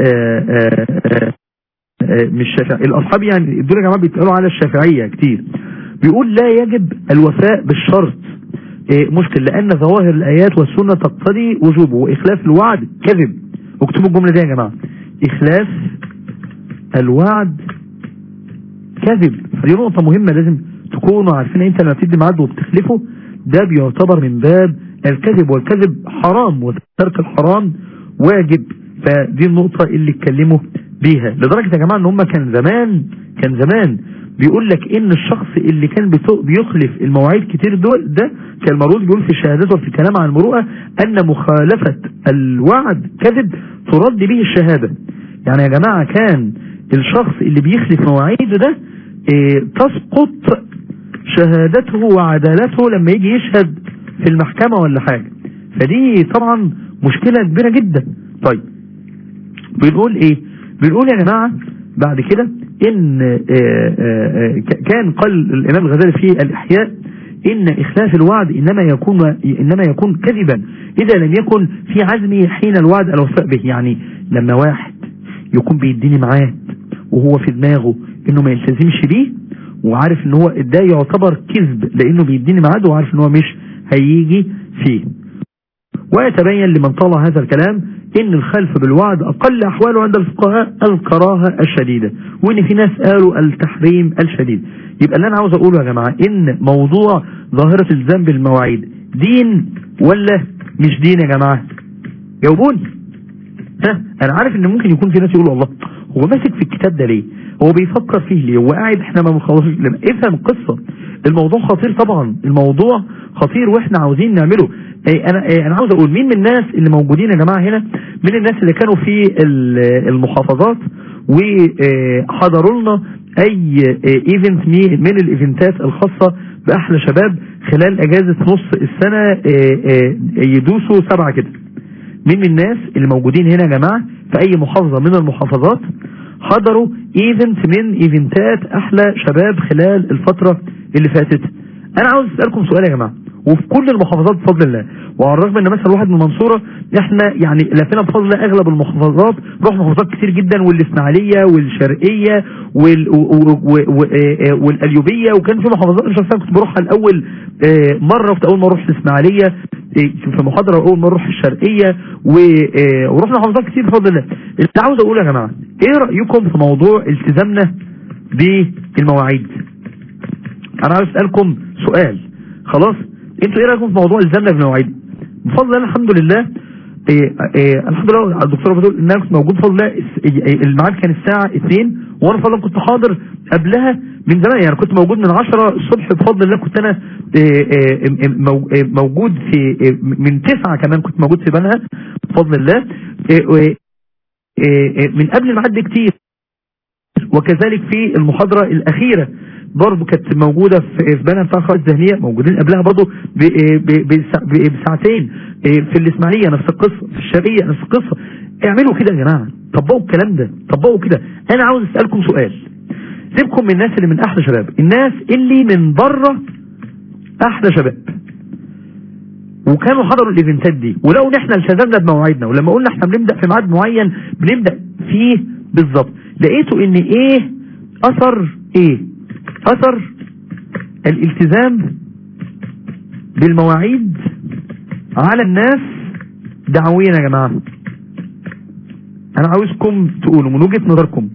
D: مش الشافعي الاصحاب يعني دول يا جماعه بيتقالوا على الشافعيه كتير. بيقول لا يجب الوفاء بالشرط مشكل لان ظواهر الايات والسنه تقتضي وجوبه، واخلاف الوعد كذب. اكتبوا الجمله دي يا جماعه، اخلاف الوعد كذب. فدي نقطه مهمه لازم تكونوا عارفين. انت لما بتدي ميعاد وبتخلفه ده بيعتبر من باب الكذب، والكذب حرام وترك الحرام واجب. فدي النقطه اللي اتكلموا بيها، لدرجه يا جماعه ان هم كان زمان كان زمان بيقول لك ان الشخص اللي كان بيخلف المواعيد كتير دول ده كان المروء بيقول في شهادته وفي الكلام عن المروءه ان مخالفه الوعد كذب ترد به الشهاده. يعني يا جماعه كان الشخص اللي بيخلف مواعيده ده اه تسقط شهادته وعدالته لما يجي يشهد في المحكمه ولا حاجه. فدي طبعا مشكله كبيره جدا. طيب بنقول ايه؟ بنقول يا جماعه بعد كده ان اه اه كان قال الامام الغزالي في الاحياء ان اخلاف الوعد انما يكون انما يكون كذبا اذا لم يكن في عزمه حين الوعد الوفاء به. يعني لما واحد يكون بيديني ميعاد وهو في دماغه انه ما يلتزمش بيه وعارف ان هو ده يعتبر كذب لانه بيديني ميعاد وعارف ان هو مش هيجي فيه. ويتبين لمن طال هذا الكلام ان الخلف بالوعد اقل احواله عند الفقهاء الكراهه الشديده، وان في ناس قالوا التحريم الشديد. يبقى اللي انا عاوز اقوله يا جماعه ان موضوع ظاهره الزام بالمواعيد دين ولا مش دين يا جماعه؟ جاوبوني. ها انا عارف ان ممكن يكون في ناس يقولوا الله هو ماسك في الكتاب ده ليه؟ هو بيفكر فيه ليه؟ هو قاعد احنا ما بنخلصش. افهم القصه، الموضوع خطير طبعا، الموضوع خطير واحنا عاوزين نعمله. ايه انا ايه انا عاوز اقول مين من الناس اللي موجودين يا جماعه هنا من الناس اللي كانوا في المحافظات وحضروا لنا اي ايفنت من الايفنتات الخاصه باحلى شباب خلال اجازه نص السنه يدوسوا سبعه كده؟ مين من الناس اللي موجودين هنا يا جماعه في اي محافظه من المحافظات حضروا ايفنت من ايفنتات احلى شباب خلال الفتره اللي فاتت؟ انا عاوز اسالكم سؤال يا جماعه، وفي كل المحافظات بفضل الله، وعلى الرغم ان مثلا واحد من المنصوره احنا يعني لفينا بفضل الله اغلب المحافظات، رحنا محافظات كتير جدا والاسماعيليه والشرقيه وال والقليوبيه، وكان في محافظات مش عارف كنت بروحها الاول مره، كنت اول ما اروح الاسماعيليه في محاضره، اول ما اروح الشرقيه، ورحنا محافظات كتير بفضل الله. اللي عاوز اقوله يا جماعه ايه رايكم في موضوع التزامنا بالمواعيد؟ انا عاوز اسالكم سؤال، خلاص انتوا ايه رايكم في موضوع الزمنا بالمواعيد؟ بفضل الله الحمد لله إيه إيه الحمد لله الدكتوره بتقول ان انا كنت موجود بفضل الله، الميعاد كان الساعه اتنين وانا بفضل الله كنت حاضر قبلها من زمان، يعني كنت موجود من عشرة الصبح بفضل الله، كنت انا إيه موجود في من تسعة كمان كنت موجود في بنها بفضل الله من قبل الميعاد بكتير. وكذلك في المحاضره الاخيره برضه كانت موجودة في بنها بتاع خالد الذهنية، موجودين قبلها برضه بساعتين. في الإسماعيلية نفس القصة، في الشرقية نفس القصة. اعملوا كده يا جماعة، طبقوا الكلام ده، طبقوا كده. أنا عاوز أسألكم سؤال، سيبكم من الناس اللي من أحلى شباب، الناس اللي من بره أحلى شباب وكانوا حضروا الإيفنتات دي ولو احنا التزمنا بمواعيدنا، ولما قلنا احنا بنبدأ في ميعاد معين بنبدأ فيه بالظبط، لقيتوا إن إيه أثر إيه؟ أثر الالتزام بالمواعيد على الناس دعويا يا جماعة. أنا عاوزكم تقولوا من وجهة نظركم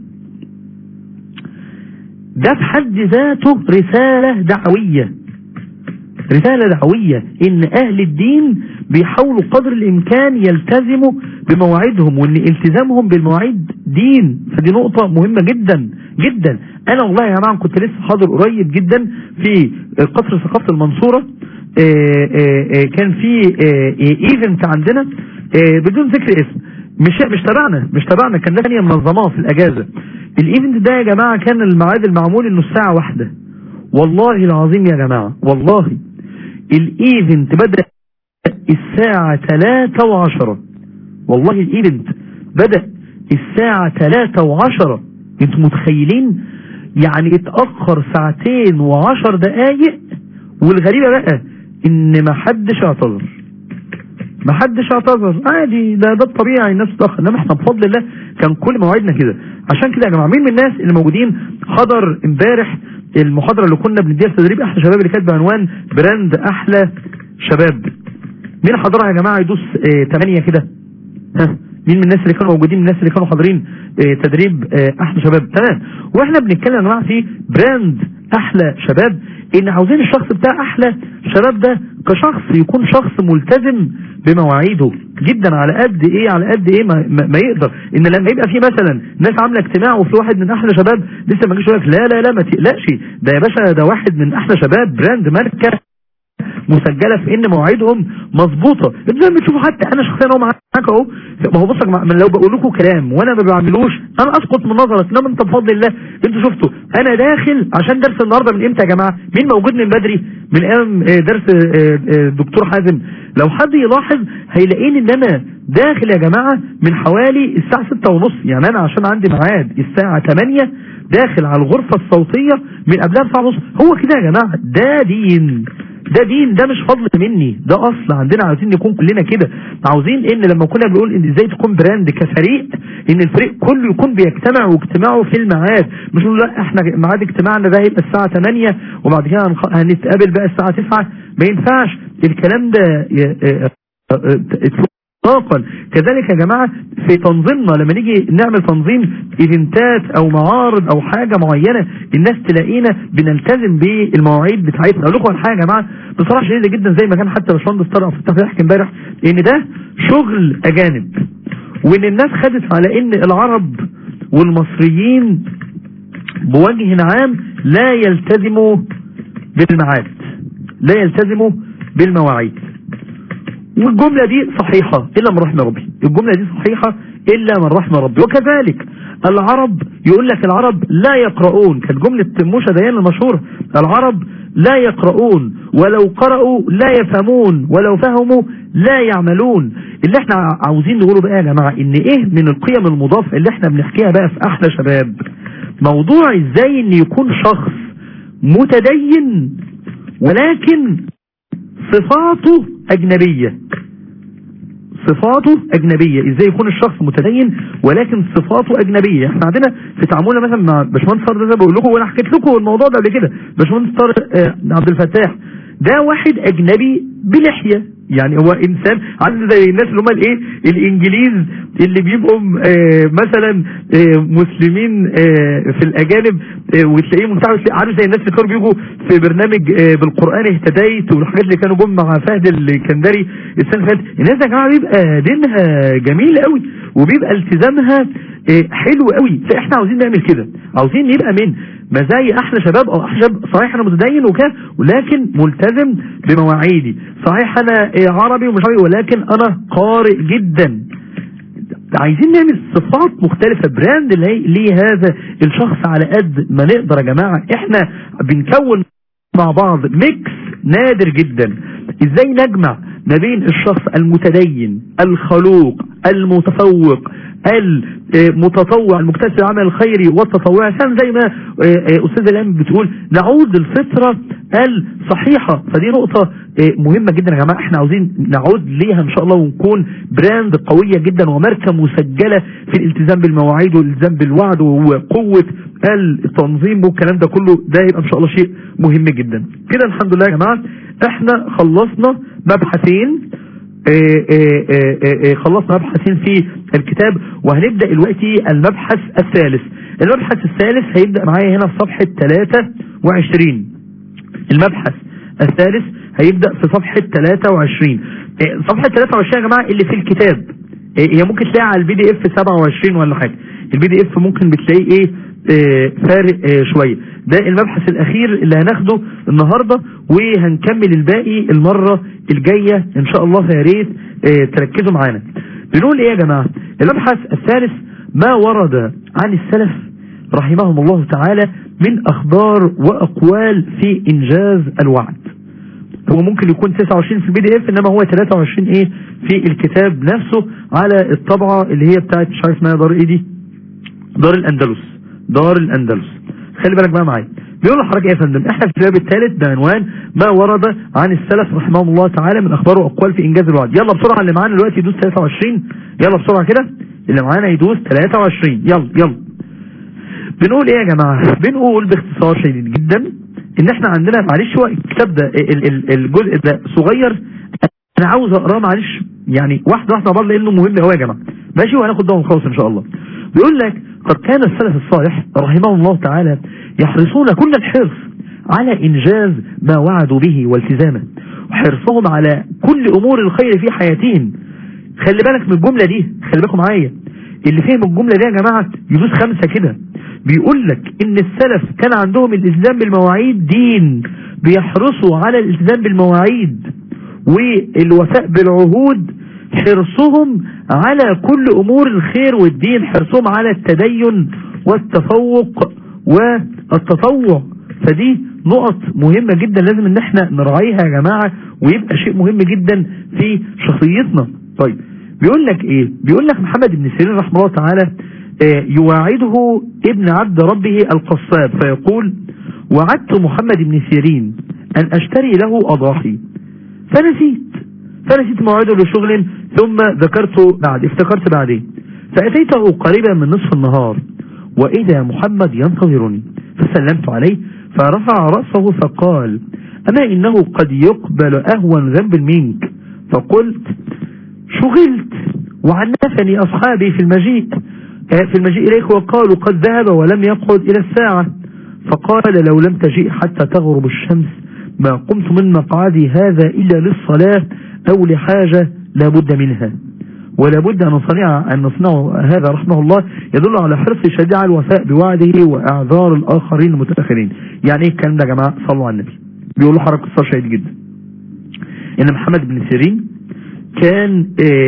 D: ده في حد ذاته رسالة دعوية، رسالة دعوية إن أهل الدين بيحاولوا قدر الإمكان يلتزموا بمواعيدهم، وإن التزامهم بالمواعيد دين. فدي نقطة مهمة جدا جدا. أنا والله يا جماعة كنت لسه حاضر قريب جدا في قصر ثقافة المنصورة، آآ آآ كان في ايفنت عندنا بدون ذكر اسم، مش مش تبعنا مش تبعنا كان ثانية منظماه في الأجازة. الايفنت ده يا جماعة كان الميعاد المعمول إنه الساعة واحدة، والله العظيم يا جماعة والله الايفنت بدأ الساعة ثلاثة وعشرة، والله الايفنت بدأ الساعة ثلاثة وعشرة. انتوا متخيلين؟ يعني اتأخر ساعتين وعشر دقايق، والغريبة بقى ان ما حدش اعتذر. ما حدش اعتذر، عادي، ده ده الطبيعي، الناس تتاخر. انما احنا بفضل الله كان كل مواعيدنا كده. عشان كده يا جماعه مين من الناس اللي موجودين حضر امبارح المحاضره اللي كنا بنديها في تدريب احلى شباب اللي كانت بعنوان براند احلى شباب؟ مين حضرها يا جماعه؟ يدوس اه تمانية كده. ها، مين من الناس اللي كانوا موجودين، من الناس اللي كانوا حاضرين اه تدريب اه احلى شباب؟ تمام. واحنا بنتكلم يا جماعه في براند احلى شباب، ان عاوزين الشخص بتاع احلى شباب ده كشخص يكون شخص ملتزم بمواعيده جدا، على قد ايه على قد ايه ما, ما يقدر. ان لما يبقى في مثلا ناس عامله اجتماع وفي واحد من احلى شباب لسه ما جاش يقول لك لا لا لا ما تقلقش، ده يا باشا ده واحد من احلى شباب، براند ماركه مسجله في ان مواعيدهم مظبوطه. زي ما بتشوفوا حتى انا شخصيا اهو معاك اهو. ما هو بصوا يا جماعه، لو بقول لكم كلام وانا ما بعملوش انا اسقط من نظرك، انما انت بفضل الله انتوا شفتوا انا داخل عشان درس النهارده من امتى يا جماعه؟ مين موجود من بدري؟ من ايام درس الدكتور حازم. لو حد يلاحظ هيلاقيني ان انا داخل يا جماعه من حوالي الساعه ستة ونص، يعني انا عشان عندي ميعاد الساعه تمانية داخل على الغرفه الصوتيه من قبلها بساعه ونص. هو كده يا جماعه، ده دين، ده دين، ده مش فضل مني، ده اصل عندنا. عاوزين نكون كلنا كده، عاوزين ان لما كنا بنقول ان ازاي تكون براند كفريق، ان الفريق كله يكون بيجتمع واجتماعه في الميعاد. مش نقول لا احنا ميعاد اجتماعنا ده هيبقى الساعه تمانية وبعد كده هنتقابل بقى الساعه تسعة. ما ينفعش الكلام ده اطلاقا. كذلك يا جماعه في تنظيمنا لما نيجي نعمل تنظيم ايفنتات او معارض او حاجه معينه، الناس تلاقينا بنلتزم بالمواعيد بتاعتنا. اقول لكم على حاجه يا جماعه بصراحه شديده جدا، زي ما كان حتى باشمهندس طارق فتح بيحكي امبارح ان ده شغل اجانب، وان الناس خدت على ان العرب والمصريين بوجه عام لا يلتزموا بالميعاد، لا يلتزموا بالمواعيد. والجملة دي صحيحة إلا من رحم ربي، الجملة دي صحيحة إلا من رحم ربي. وكذلك العرب، يقول لك العرب لا يقرؤون، كانت جملة موشى ديان المشهورة، العرب لا يقرؤون ولو قرأوا لا يفهمون ولو فهموا لا يعملون. اللي احنا عاوزين نقوله بقى يا جماعة ان ايه من القيم المضافة اللي احنا بنحكيها بقى في احلى شباب، موضوع ازاي ان يكون شخص متدين ولكن صفاته أجنبية، صفاته أجنبية. إزاي يكون الشخص متدين ولكن صفاته أجنبية؟ احنا عندنا في تعاملنا مثلا مع باشمهندس طارق، ده بقول لكم وانا حكيت لكم الموضوع ده قبل كده، باشمهندس طارق عبد الفتاح ده واحد أجنبي بلحية، يعني هو انسان عامل زي الناس اللي هم الايه الانجليز اللي بيبقوا آه مثلا آه مسلمين آه في الاجانب، آه وتلاقيه منتعش، عارف زي الناس اللي كانوا بيجوا في برنامج آه بالقران اهتديت والحاجات اللي كانوا جم مع فهد الكندري السنه اللي فاتت. الناس يا جماعه بيبقى دينها جميل قوي وبيبقى التزامها آه حلو قوي. فاحنا عاوزين نعمل كده، عاوزين نبقى من مزايا احلى شباب او احلى شباب. صحيح انا متدين وكده ولكن ملتزم بمواعيدي، صحيح انا عربي ومش عربي ولكن انا قارئ جدا. عايزين نعمل صفات مختلفة، براند ليه هذا الشخص على قد ما نقدر يا جماعة. احنا بنكون مع بعض ميكس نادر جدا. ازاي نجمع ما بين الشخص المتدين الخلوق المتفوق المتطوع المكتسب العمل الخيري والتطوعي، عشان زي ما استاذه الان بتقول نعود للفطره الصحيحه. فدي نقطه مهمه جدا يا جماعه، احنا عاوزين نعود ليها ان شاء الله ونكون براند قويه جدا وماركه مسجله في الالتزام بالمواعيد والالتزام بالوعد وقوه التنظيم والكلام ده كله. ده يبقى ان شاء الله شيء مهم جدا. كده الحمد لله يا جماعه احنا خلصنا مبحثين، ايه ايه ايه ايه خلصنا مبحثين في الكتاب، وهنبدأ دلوقتي المبحث الثالث. المبحث الثالث هيبدأ معايا هنا في صفحة ثلاثة وعشرين. المبحث الثالث هيبدأ في صفحة ثلاثة وعشرين. ايه صفحة ثلاثة وعشرين يا جماعة اللي في الكتاب، ايه هي ممكن تلاقيها على البي دي اف سبعة وعشرين ولا حاجة. البي دي اف ممكن بتلاقيه ايه, ايه فارق ايه شوية. ده المبحث الاخير اللي هناخده النهاردة وهنكمل الباقي المرة الجاية ان شاء الله. فيا ريت اه تركزوا معانا. بنقول ايه يا جماعة؟ المبحث الثالث ما ورد عن السلف رحمهم الله تعالى من اخبار واقوال في انجاز الوعد. هو ممكن يكون تسعة وعشرين في البي دي اف انما هو ثلاثة وعشرين ايه في الكتاب نفسه على الطبعة اللي هي بتاعت مش عارف اسمها دار ايه دي، دار الاندلس، دار الاندلس. خلي بالك بقى معايا بيقول لحضرتك ايه يا فندم؟ احنا في الباب الثالث بعنوان ما ورد عن السلف رحمهم الله تعالى من اخبار واقوال في انجاز الوعد. يلا بسرعه اللي معانا دلوقتي يدوس ثلاثة وعشرين، يلا بسرعه كده اللي معانا يدوس ثلاثة وعشرين، يلا يلا. بنقول ايه يا جماعه؟ بنقول باختصار شديد جدا ان احنا عندنا، معلش هو الكتاب ده الجزء ده صغير انا عاوز اقراه معلش يعني واحده واحده برضه لانه مهم قوي يا جماعه، ماشي؟ وهناخد ده ونخلص ان شاء الله. بيقول لك قد كان السلف الصالح رحمه الله تعالى يحرصون كل الحرص على انجاز ما وعدوا به والتزامه، وحرصهم على كل امور الخير في حياتهم. خلي بالك من الجمله دي، خلي بالكم معايا، اللي فهم الجمله دي يا جماعه يدوس خمسه كده. بيقول لك ان السلف كان عندهم الالتزام بالمواعيد دين، بيحرصوا على الالتزام بالمواعيد والوفاء بالعهود، حرصهم على كل امور الخير والدين، حرصهم على التدين والتفوق والتطوع. فدي نقط مهمة جدا لازم ان احنا نراعيها يا جماعة، ويبقى شيء مهم جدا في شخصيتنا. طيب بيقول لك ايه؟ بيقول لك محمد بن سيرين رحمه الله تعالى اه يواعده ابن عبد ربه القصاب فيقول: وعدت محمد بن سيرين ان اشتري له اضاحي فنسيت فنسيت موعده لشغل، ثم ذكرته بعد افتكرت بعدين، فأتيته قريبا من نصف النهار وإذا محمد ينتظرني، فسلمت عليه فرفع رأسه فقال: أما إنه قد يقبل أهون ذنب منك. فقلت: شغلت وعنفني أصحابي في المجيء في المجيء إليك وقالوا قد ذهب ولم يقعد إلى الساعة. فقال: لو لم تجيء حتى تغرب الشمس ما قمت من مقعدي هذا إلا للصلاة أو لحاجة لا بد منها. ولا بد أن نصنع أن نصنع هذا رحمه الله يدل على حرص شديد على الوفاء بوعده وإعذار الآخرين المتأخرين. يعني ايه الكلام ده يا جماعة؟ صلوا على النبي. بيقولوا حركة قصة شديد جدا إن محمد بن سيرين كان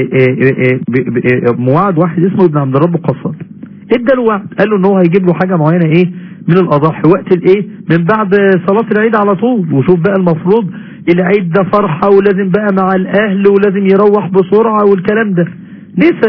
D: موعد واحد اسمه ابن عبد الرب القصاب، ادى له وعد، قال له ان هو هيجيب له حاجة معينة ايه من الأضاحي وقت الايه من بعد صلاة العيد على طول. وشوف بقى المفروض العيد ده فرحة ولازم بقى مع الأهل ولازم يروح بسرعة والكلام ده، نسى.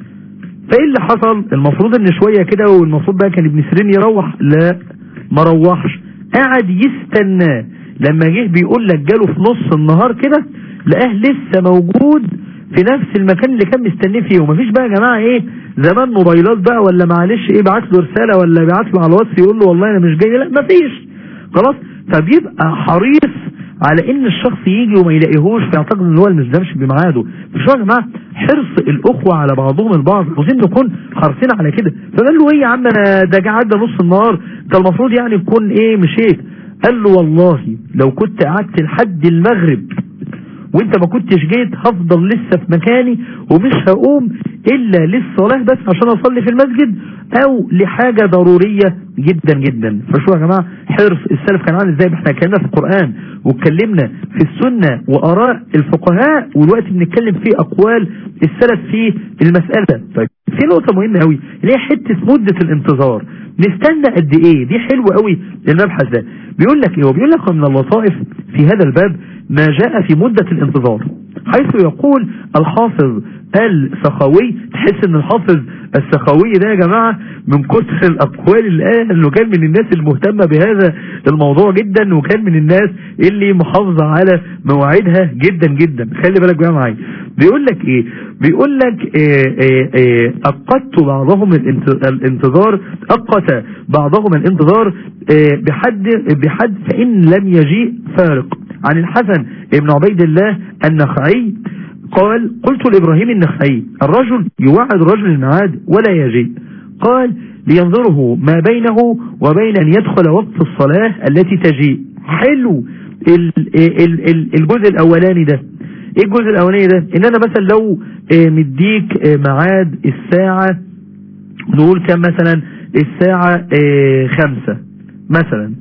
D: فايه اللي حصل؟ المفروض ان شوية كده والمفروض بقى كان ابن سيرين يروح، لا ما روحش، قاعد يستناه. لما جه بيقول لك جاله في نص النهار كده لقاه لسه موجود في نفس المكان اللي كان مستنيه فيه. ومفيش بقى يا جماعة ايه زمان موبايلات بقى ولا معلش ايه بعت له رسالة ولا بعت له على الواتس يقول له والله انا مش جاي، لا مفيش خلاص. فبيبقى حريص على ان الشخص يجي وما يلاقيهوش فيعتقد ان هو اللي مش دامش بميعاده. مش يا جماعه حرص الاخوه على بعضهم البعض، عاوزين نكون حريصين على كده. فقال له ايه يا عم انا ده عدى نص النهار، انت المفروض يعني تكون ايه مشيت. قال له والله لو كنت قعدت لحد المغرب وانت ما كنتش جيت هفضل لسه في مكاني ومش هقوم الا للصلاه بس عشان اصلي في المسجد او لحاجه ضروريه جدا جدا. فشو يا جماعه حرص السلف كان عامل ازاي؟ احنا اتكلمنا في القران واتكلمنا في السنه واراء الفقهاء، والوقت بنتكلم في اقوال السلف في المساله. طيب في نقطه مهمه قوي اللي هي حته مده الانتظار، نستنى قد ايه؟ دي حلوه قوي المبحث ده. بيقول لك ايه؟ وبيقول لك من اللطائف في هذا الباب ما جاء في مدة الانتظار، حيث يقول الحافظ السخاوي، تحس ان الحافظ السخاوي ده يا جماعة من كثر الاقوال اللي قال انه كان من الناس المهتمة بهذا الموضوع جدا، وكان من الناس اللي محافظة على مواعيدها جدا جدا. خلي بالك بقى معايا. بيقول لك ايه؟ بيقول لك إيه إيه إيه اقت بعضهم الانتظار اقت بعضهم الانتظار إيه بحد بحد فان لم يجيء فارق. عن الحسن ابن عبيد الله النخعي قال: قلت لإبراهيم النخعي: الرجل يوعد رجل الميعاد ولا يجيء، قال: لينظره ما بينه وبين أن يدخل وقت الصلاة التي تجيء. حلو الجزء الأولاني ده. ايه الجزء الأولاني ده؟ ان انا مثلا لو مديك ميعاد الساعة نقول كم مثلا الساعة خمسة مثلا،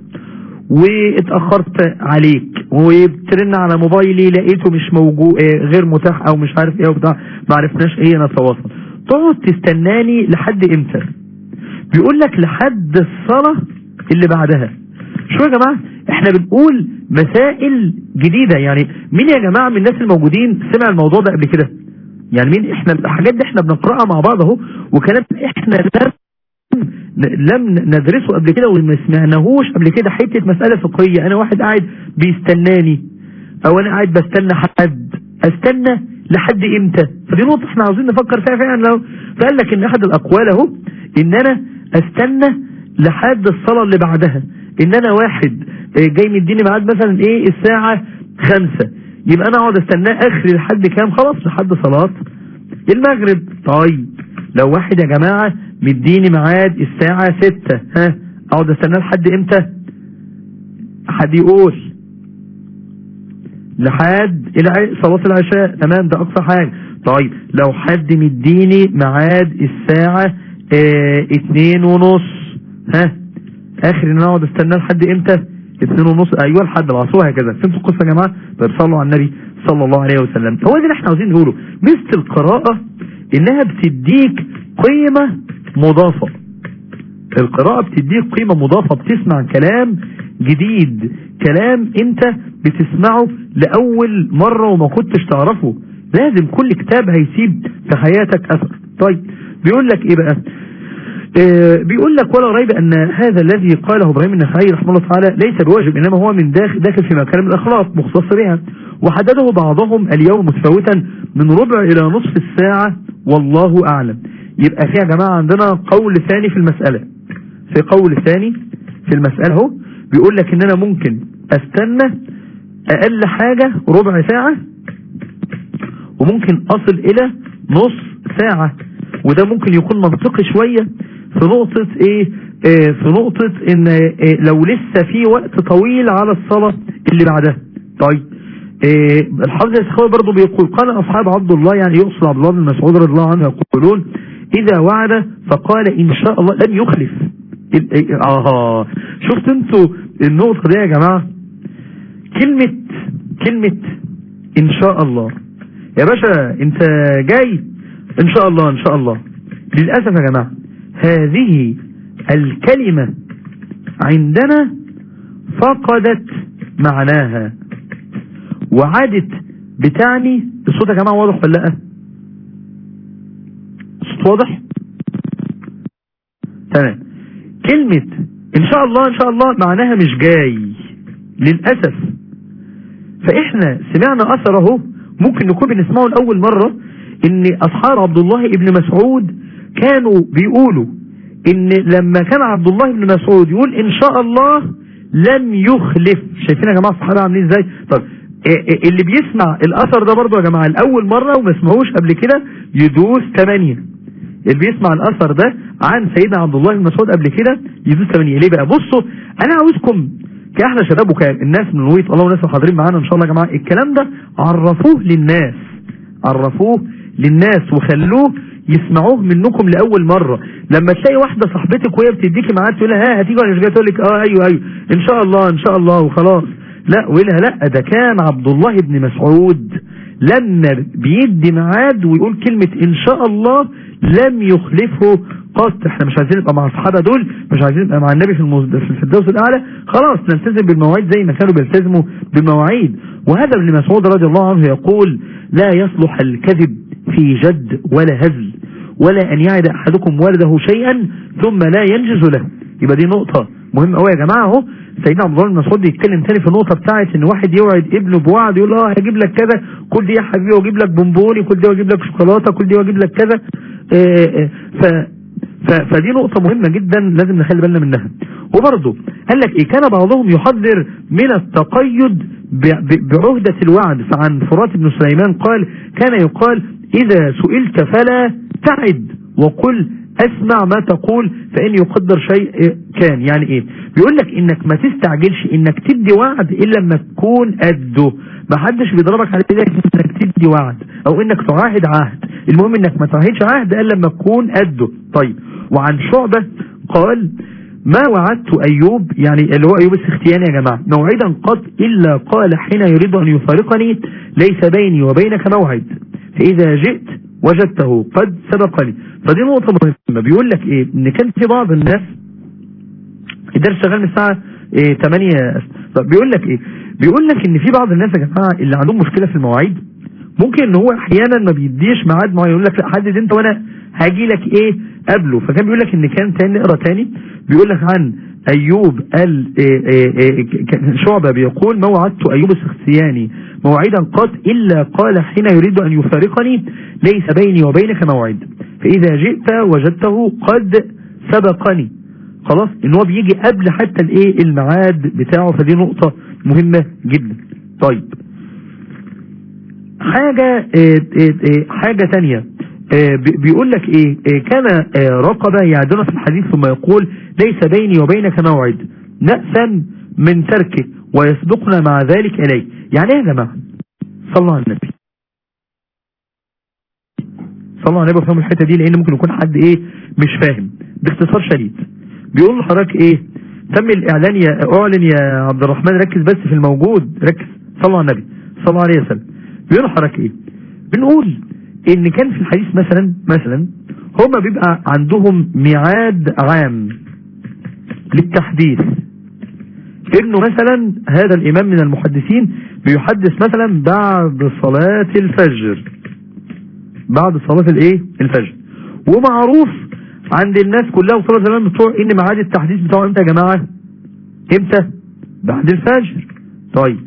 D: واتأخرت عليك وبترن على موبايلي لقيته مش موجود غير متاح او مش عارف ايه وبتاع، ما عرفناش ايه نتواصل، تقعد تستناني لحد امتى؟ بيقول لك لحد الصلاة اللي بعدها. شو يا جماعة احنا بنقول مسائل جديدة، يعني مين يا جماعة من الناس الموجودين سمع الموضوع ده قبل كده؟ يعني مين؟ احنا الحاجات دي احنا بنقرأها مع بعض اهو، وكلام احنا لازم لم ندرسه قبل كده وما سمعناهوش قبل كده، حته مساله فقهيه، انا واحد قاعد بيستناني او انا قاعد بستنى حد، استنى لحد امتى؟ فدي نقطه احنا عاوزين نفكر فيها فعلا. لو فقال لك ان احد الاقوال اهو ان انا استنى لحد الصلاه اللي بعدها، ان انا واحد جاي مديني ميعاد مثلا ايه الساعه خمسة، يبقى انا اقعد استناه اخري لحد كام؟ خلاص لحد صلاه المغرب. طيب لو واحد يا جماعه مديني ميعاد الساعه ستة، ها اقعد استناه لحد امتى؟ حد يقول؟ لحد صلاه العشاء. تمام، ده اقصى حاجه. طيب لو حد مديني ميعاد الساعه اه اتنين ونص، ها اخر ان اقعد استناه لحد امتى؟ اتنين ونص، ايوه لحد العصر، وهكذا. فهمتوا القصه يا جماعه؟ طيب صلوا على النبي صلى الله عليه وسلم. هو ده اللي احنا عاوزين نقوله. ميزه القراءه انها بتديك قيمه مضافه. القراءه بتديك قيمه مضافه، بتسمع كلام جديد، كلام انت بتسمعه لاول مره وما كنتش تعرفه. لازم كل كتاب هيسيب في حياتك اثر. طيب بيقول لك ايه بقى؟ آه بيقول لك ولا ريب ان هذا الذي قاله ابراهيم النخعي رحمه الله تعالى ليس بواجب، انما هو من داخل, داخل في مكارم الاخلاق مختص بها، وحدده بعضهم اليوم متفاوتا من ربع الى نصف الساعه والله اعلم. يبقى في يا جماعه عندنا قول ثاني في المساله، في قول ثاني في المساله اهو بيقول لك ان انا ممكن استنى اقل حاجه ربع ساعه، وممكن اصل الى نص ساعه، وده ممكن يكون منطقي شويه في نقطه ايه؟ آه في نقطه ان آه لو لسه في وقت طويل على الصلاه اللي بعدها. طيب آه الحافظ السخاوي برضه بيقول قال اصحاب عبد الله، يعني يقصد عبد الله بن مسعود رضي الله عنه، يقولون اذا وعد فقال ان شاء الله لم يخلف. اه شفت انتوا النقطه دي يا جماعه؟ كلمه كلمه ان شاء الله يا باشا، انت جاي ان شاء الله ان شاء الله. للاسف يا جماعه هذه الكلمه عندنا فقدت معناها وعادت بتعني. الصوت يا جماعه واضح ولا لا؟ الصوت واضح؟ تمام. كلمه ان شاء الله ان شاء الله معناها مش جاي للاسف. فاحنا سمعنا اثره ممكن نكون بنسمعه لاول مره، ان اصحاب عبد الله ابن مسعود كانوا بيقولوا ان لما كان عبد الله ابن مسعود يقول ان شاء الله لم يخلف. شايفين يا جماعه الصحابه عاملين ازاي؟ طب اللي بيسمع الاثر ده برضه يا جماعه لاول مره وما سمعوش قبل كده يدوس ثمانية. اللي بيسمع الاثر ده عن سيدنا عبد الله بن مسعود قبل كده يدوس ثمانية. ليه بقى؟ بصوا انا عاوزكم كاحلى شباب وكالناس من الويت الله وناس حاضرين معانا ان شاء الله يا جماعه، الكلام ده عرفوه للناس، عرفوه للناس وخلوه يسمعوه منكم لاول مره. لما تلاقي واحده صاحبتك وهي بتديكي ميعاد تقول لها ها هتيجي ولا مش جايه، تقول لك اه ايوه ايوه ان شاء الله ان شاء الله وخلاص، لا ويلها لا، ده كان عبد الله بن مسعود لما بيدي ميعاد ويقول كلمه ان شاء الله لم يخلفه قط. احنا مش عايزين نبقى مع الصحابه دول، مش عايزين نبقى مع النبي في المز... في الفردوس الاعلى، خلاص نلتزم بالمواعيد زي ما كانوا بيلتزموا بالمواعيد. وهذا ابن مسعود رضي الله عنه يقول لا يصلح الكذب في جد ولا هزل، ولا ان يعد احدكم والده شيئا ثم لا ينجز له. يبقى دي نقطه مهمه قوي يا جماعه. اهو سيدنا عبد الله بن مسعود بيتكلم تاني في النقطه بتاعت ان واحد يوعد ابنه بوعد، يقول اه هجيب لك كذا، كل دي يا حبيبي واجيب لك بونبوني، كل دي واجيب لك شوكولاته، كل دي واجيب لك كذا. اه ف فدي نقطة مهمة جدا لازم نخلي بالنا منها. وبرضه قال لك ايه؟ كان بعضهم يحذر من التقيد بعهدة الوعد. فعن فرات بن سليمان قال كان يقال اذا سئلت فلا تعد وقل اسمع ما تقول فان يقدر شيء كان. يعني ايه؟ بيقول لك انك ما تستعجلش انك تدي وعد الا لما تكون قده. ما حدش بيضربك على ايدك انك تدي وعد او انك تعاهد عهد، المهم انك ما تعاهدش عهد الا لما تكون قده. طيب وعن شعبة قال ما وعدت ايوب، يعني اللي هو ايوب السختياني يا جماعه، موعدا قط الا قال حين يريد ان يفارقني ليس بيني وبينك موعد فاذا جئت وجدته قد سبقني. فدي نقطه مهمه. بيقول لك ايه؟ ان كان في بعض الناس الدرس شغال من الساعه إيه ثمانية. طب بيقول لك ايه؟ بيقول لك ان في بعض الناس يا جماعه اللي عندهم مشكله في المواعيد ممكن ان هو احيانا ما بيديش ميعاد معين، يقول لك لا حدد انت وانا هاجي لك ايه قبله. فكان بيقول لك ان كان تاني نقرا تاني بيقول لك عن ايوب ال شعبة بيقول: ما وعدت ايوب السختياني موعدا قط الا قال حين يريد ان يفارقني ليس بيني وبينك موعد، فاذا جئت وجدته قد سبقني. خلاص، ان هو بيجي قبل حتى الايه الميعاد بتاعه، فدي نقطة مهمة جدا. طيب حاجة حاجة تانية بيقول لك ايه: كان رقبة يعدنا في الحديث ثم يقول: ليس بيني وبينك موعد نأسا من تركه ويسبقنا مع ذلك اليه. يعني ايه يا جماعة؟ صلوا على النبي، صلوا على النبي وفهموا الحتة دي، لان ممكن يكون حد ايه مش فاهم. باختصار شديد بيقول لحضرتك ايه: تم الاعلان يا اعلن يا عبد الرحمن، ركز بس في الموجود، ركز، صلوا على النبي صلى الله عليه وسلم. بيقول لحضرتك ايه؟ بنقول ان كان في الحديث مثلا مثلا هما بيبقى عندهم ميعاد عام للتحديث، انه مثلا هذا الامام من المحدثين بيحدث مثلا بعد صلاة الفجر، بعد صلاة الايه الفجر، ومعروف عند الناس كلها وصلاة الزمان بتوع ان ميعاد التحديث بتاعه امتى يا جماعة؟ امتى؟ بعد الفجر. طيب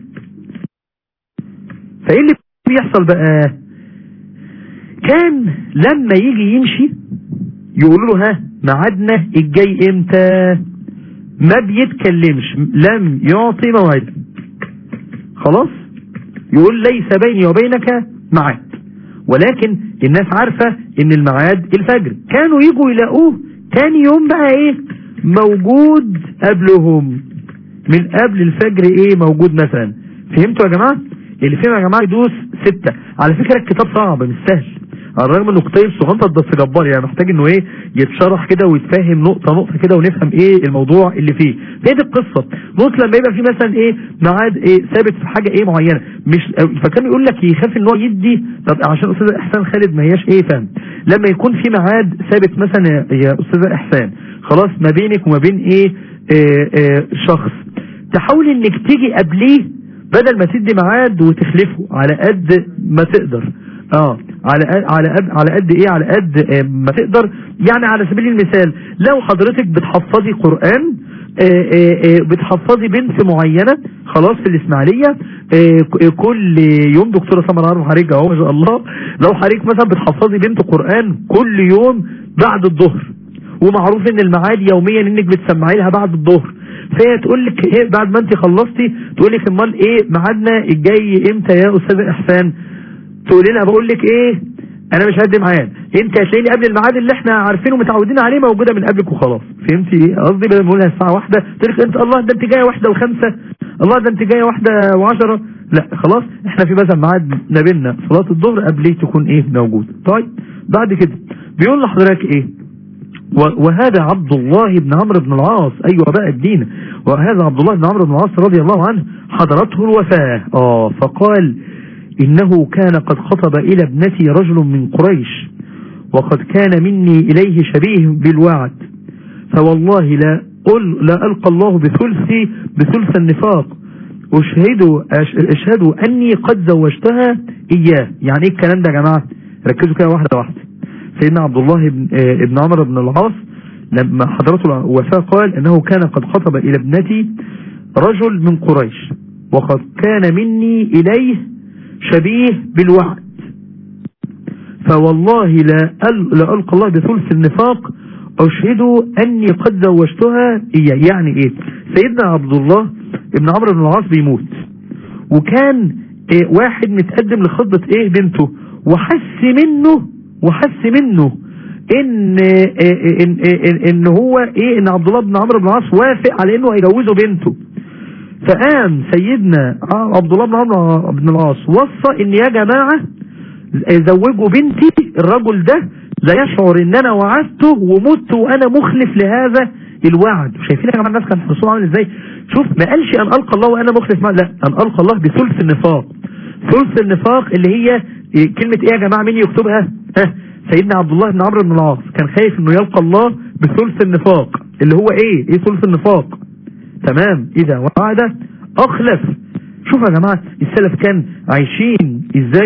D: فايه اللي بيحصل بقى؟ كان لما يجي يمشي يقولوا له: ها ميعادنا الجاي امتى؟ ما بيتكلمش، لم يعطي موعد، خلاص، يقول ليس بيني وبينك ميعاد، ولكن الناس عارفة ان الميعاد الفجر. كانوا يجوا يلاقوه تاني يوم بقى ايه موجود قبلهم، من قبل الفجر ايه موجود مثلا. فهمتوا يا جماعة؟ اللي فيهم يا جماعة يدوس ستة. على فكرة الكتاب صعب مش سهل، على الرغم انه كتيب صغنطط بس جبار، يعني محتاج انه ايه يتشرح كده ويتفهم نقطة نقطة كده ونفهم ايه الموضوع اللي فيه. هي دي القصة. نقطة لما يبقى فيه مثلا ايه ميعاد ايه ثابت في حاجة ايه معينة، مش فكان يقول لك يخاف ان هو يدي. طب عشان استاذ احسان خالد ما هياش ايه فاهم، لما يكون في ميعاد ثابت مثلا يا استاذ احسان خلاص ما بينك وما بين ايه, إيه, إيه شخص، تحاول انك تيجي قبليه بدل ما تدي ميعاد وتخلفه على قد ما تقدر. اه على قد على قد على قد ايه على قد آه ما تقدر. يعني على سبيل المثال لو حضرتك بتحفظي قرآن، آه آه آه بتحفظي بنت معينة خلاص في الاسماعيلية آه كل يوم، دكتورة سمر عارف حضرتك اهو ما شاء الله، لو حضرتك مثلا بتحفظي بنت قرآن كل يوم بعد الظهر، ومعروف ان الميعاد يوميا انك بتسمعي لها بعد الظهر، فهي تقول لك ايه بعد ما انت خلصتي تقول لك: امال ايه ميعادنا الجاي امتى يا استاذ احسان؟ تقول لها: بقول لك ايه انا مش هدي ميعاد، انت هتلاقيني قبل الميعاد اللي احنا عارفينه ومتعودين عليه موجوده من قبلك وخلاص. فهمتي ايه قصدي؟ بدل ما نقولها الساعه واحدة تقول لك: انت الله ده انت جايه واحدة وخمسة، الله ده انت جايه واحدة وعشرة، لا خلاص احنا في مثلا ميعاد ما بيننا صلاه الظهر قبليه تكون ايه موجود. طيب بعد كده بيقول لحضرتك ايه: وهذا عبد الله بن عمرو بن العاص، ايوه بقى الدين، وهذا عبد الله بن عمرو بن العاص رضي الله عنه حضرته الوفاة اه فقال: انه كان قد خطب الى ابنتي رجل من قريش وقد كان مني اليه شبيه بالوعد، فوالله لا قل لا القى الله بثلث بثلث النفاق اشهد اشهد اني قد زوجتها اياه. يعني ايه الكلام ده يا جماعه؟ ركزوا كده واحده واحده. سيدنا عبد الله بن, بن عمرو بن العاص لما حضرته الوفاة قال انه كان قد خطب الى ابنتي رجل من قريش وقد كان مني اليه شبيه بالوعد، فوالله لا لا القى الله بثلث النفاق اشهد اني قد زوجتها اياه. يعني ايه؟ سيدنا عبد الله بن عمرو بن العاص بيموت، وكان إيه واحد متقدم لخطبة ايه بنته، وحس منه وحس منه ان إيه ان, إيه ان هو ايه ان عبد الله بن عمرو بن العاص وافق على انه هيجوزه بنته. فقام سيدنا عبد الله بن عمرو بن العاص وصى ان يا جماعة زوجوا بنتي الرجل ده لا يشعر ان انا وعدته ومت وانا مخلف لهذا الوعد. شايفين يا جماعة الناس كان حرصهم عامل ازاي؟ شوف ما قالش ان القى الله وانا مخلف، ما لا ان القى الله بثلث النفاق. ثلث النفاق اللي هي كلمة ايه يا جماعة؟ مين يكتبها؟ ها سيدنا عبد الله بن عمرو بن العاص كان خايف انه يلقى الله بثلث النفاق اللي هو ايه ايه ثلث النفاق. تمام، اذا وعد اخلف. شوف يا جماعة السلف كان عايشين ازاي،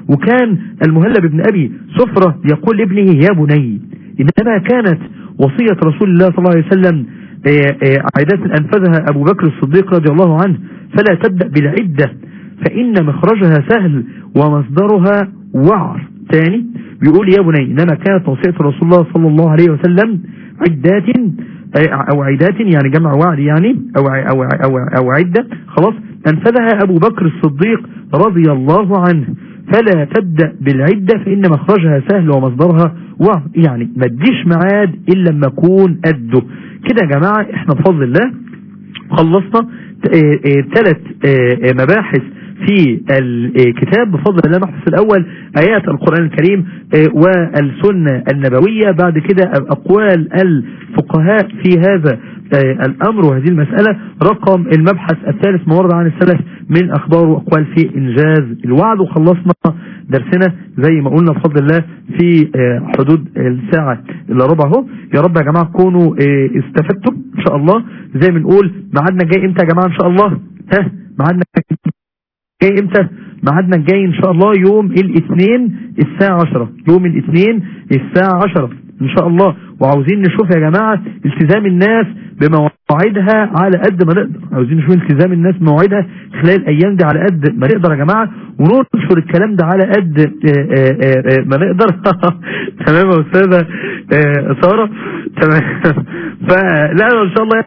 D: وكان المهلب بن أبي سفرة يقول لابنه يا بني، إنما كانت وصية رسول الله صلى الله عليه وسلم عادات أنفذها أبو بكر الصديق رضي الله عنه، فلا تبدأ بالعدة فإن مخرجها سهل ومصدرها وعر. تاني بيقول يا بني إنما كانت وصية رسول الله صلى الله عليه وسلم عدات أو عدات يعني جمع وعد يعني أو, أو, أو, أو عدة خلاص أنفذها أبو بكر الصديق رضي الله عنه، فلا تبدأ بالعدة فإن مخرجها سهل ومصدرها وعر، يعني ما تجيش معاد إلا لما أكون قده كده. يا جماعة احنا بفضل الله خلصنا ثلاث مباحث في الكتاب بفضل الله. المبحث الأول آيات القرآن الكريم والسنة النبوية، بعد كده أقوال الفقهاء في هذا الأمر وهذه المسألة. رقم المبحث الثالث ما ورد عن السلف من أخبار وأقوال في إنجاز الوعد. وخلصنا درسنا زي ما قلنا بفضل الله في حدود الساعة إلا ربع اهو. يا رب يا جماعة تكونوا استفدتم إن شاء الله. زي ما نقول معادنا جاي إمتى يا جماعة إن شاء الله؟ ها معادنا جاي إمتى؟ معادنا الجاي إن شاء الله يوم الاثنين الساعة عشرة، يوم الاثنين الساعة عشرة إن شاء الله. وعاوزين نشوف يا جماعة التزام الناس بمواعيدها على قد ما نقدر، عاوزين نشوف التزام الناس بمواعيدها خلال الأيام دي على قد ما نقدر يا جماعة، وننشر الكلام ده على قد ما نقدر. تمام يا أستاذة سارة؟ تمام. فلا إن شاء الله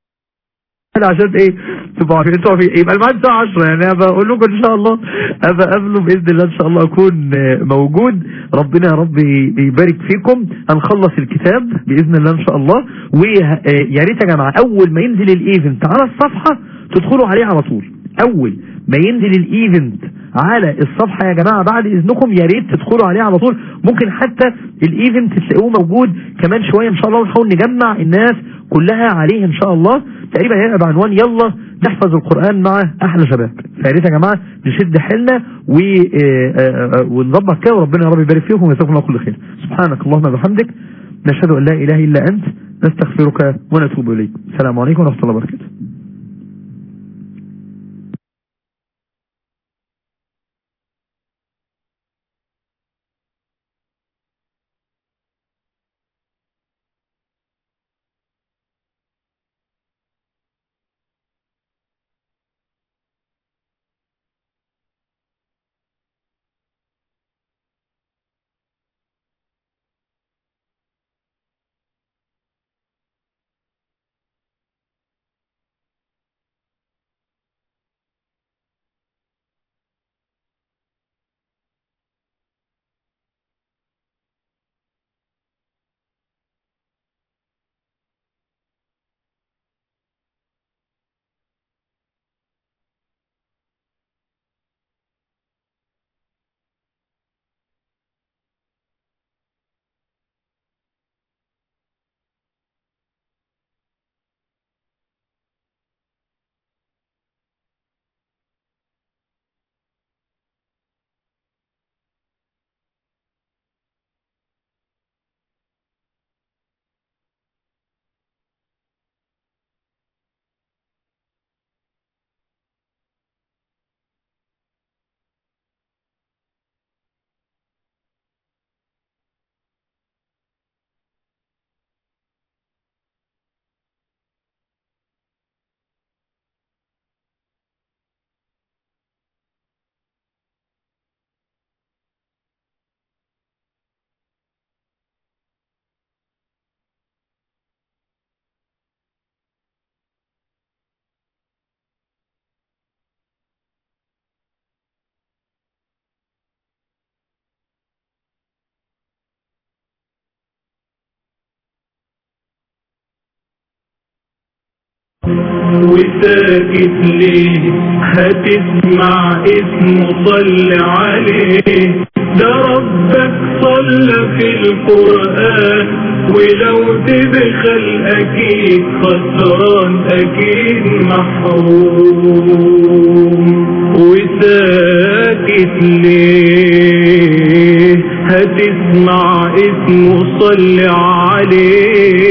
D: عشان ايه تبقوا عارفين انتوا عارفين يبقى الميعاد الساعة عشرة، يعني انا بقول لكم ان شاء الله ابقى قبله باذن الله ان شاء الله اكون موجود. ربنا يا رب يبارك فيكم. هنخلص الكتاب باذن الله ان شاء الله. ويا ريت يا جماعه اول ما ينزل الايفنت على الصفحه تدخلوا عليه على طول. اول ما ينزل الايفنت على الصفحه يا جماعه بعد اذنكم يا ريت تدخلوا عليه على طول. ممكن حتى الايفنت تلاقوه موجود كمان شويه ان شاء الله، ونحاول نجمع الناس كلها عليه ان شاء الله. تقريبا هيبقى بعنوان يلا نحفظ القرآن مع احلى شباب. فيا ريت يا جماعه نشد حيلنا ونظبط كده، وربنا يا رب يبارك فيكم ويجزاكم الله كل خير. سبحانك اللهم وبحمدك نشهد ان لا اله الا انت نستغفرك ونتوب اليك. السلام عليكم ورحمه الله وبركاته.
E: وساكت ليه؟ هتسمع اسمه صل عليه، ده ربك صلى في القرآن، ولو تبخل اكيد خسران اكيد محروم. وساكت ليه؟ هتسمع اسمه صل عليه،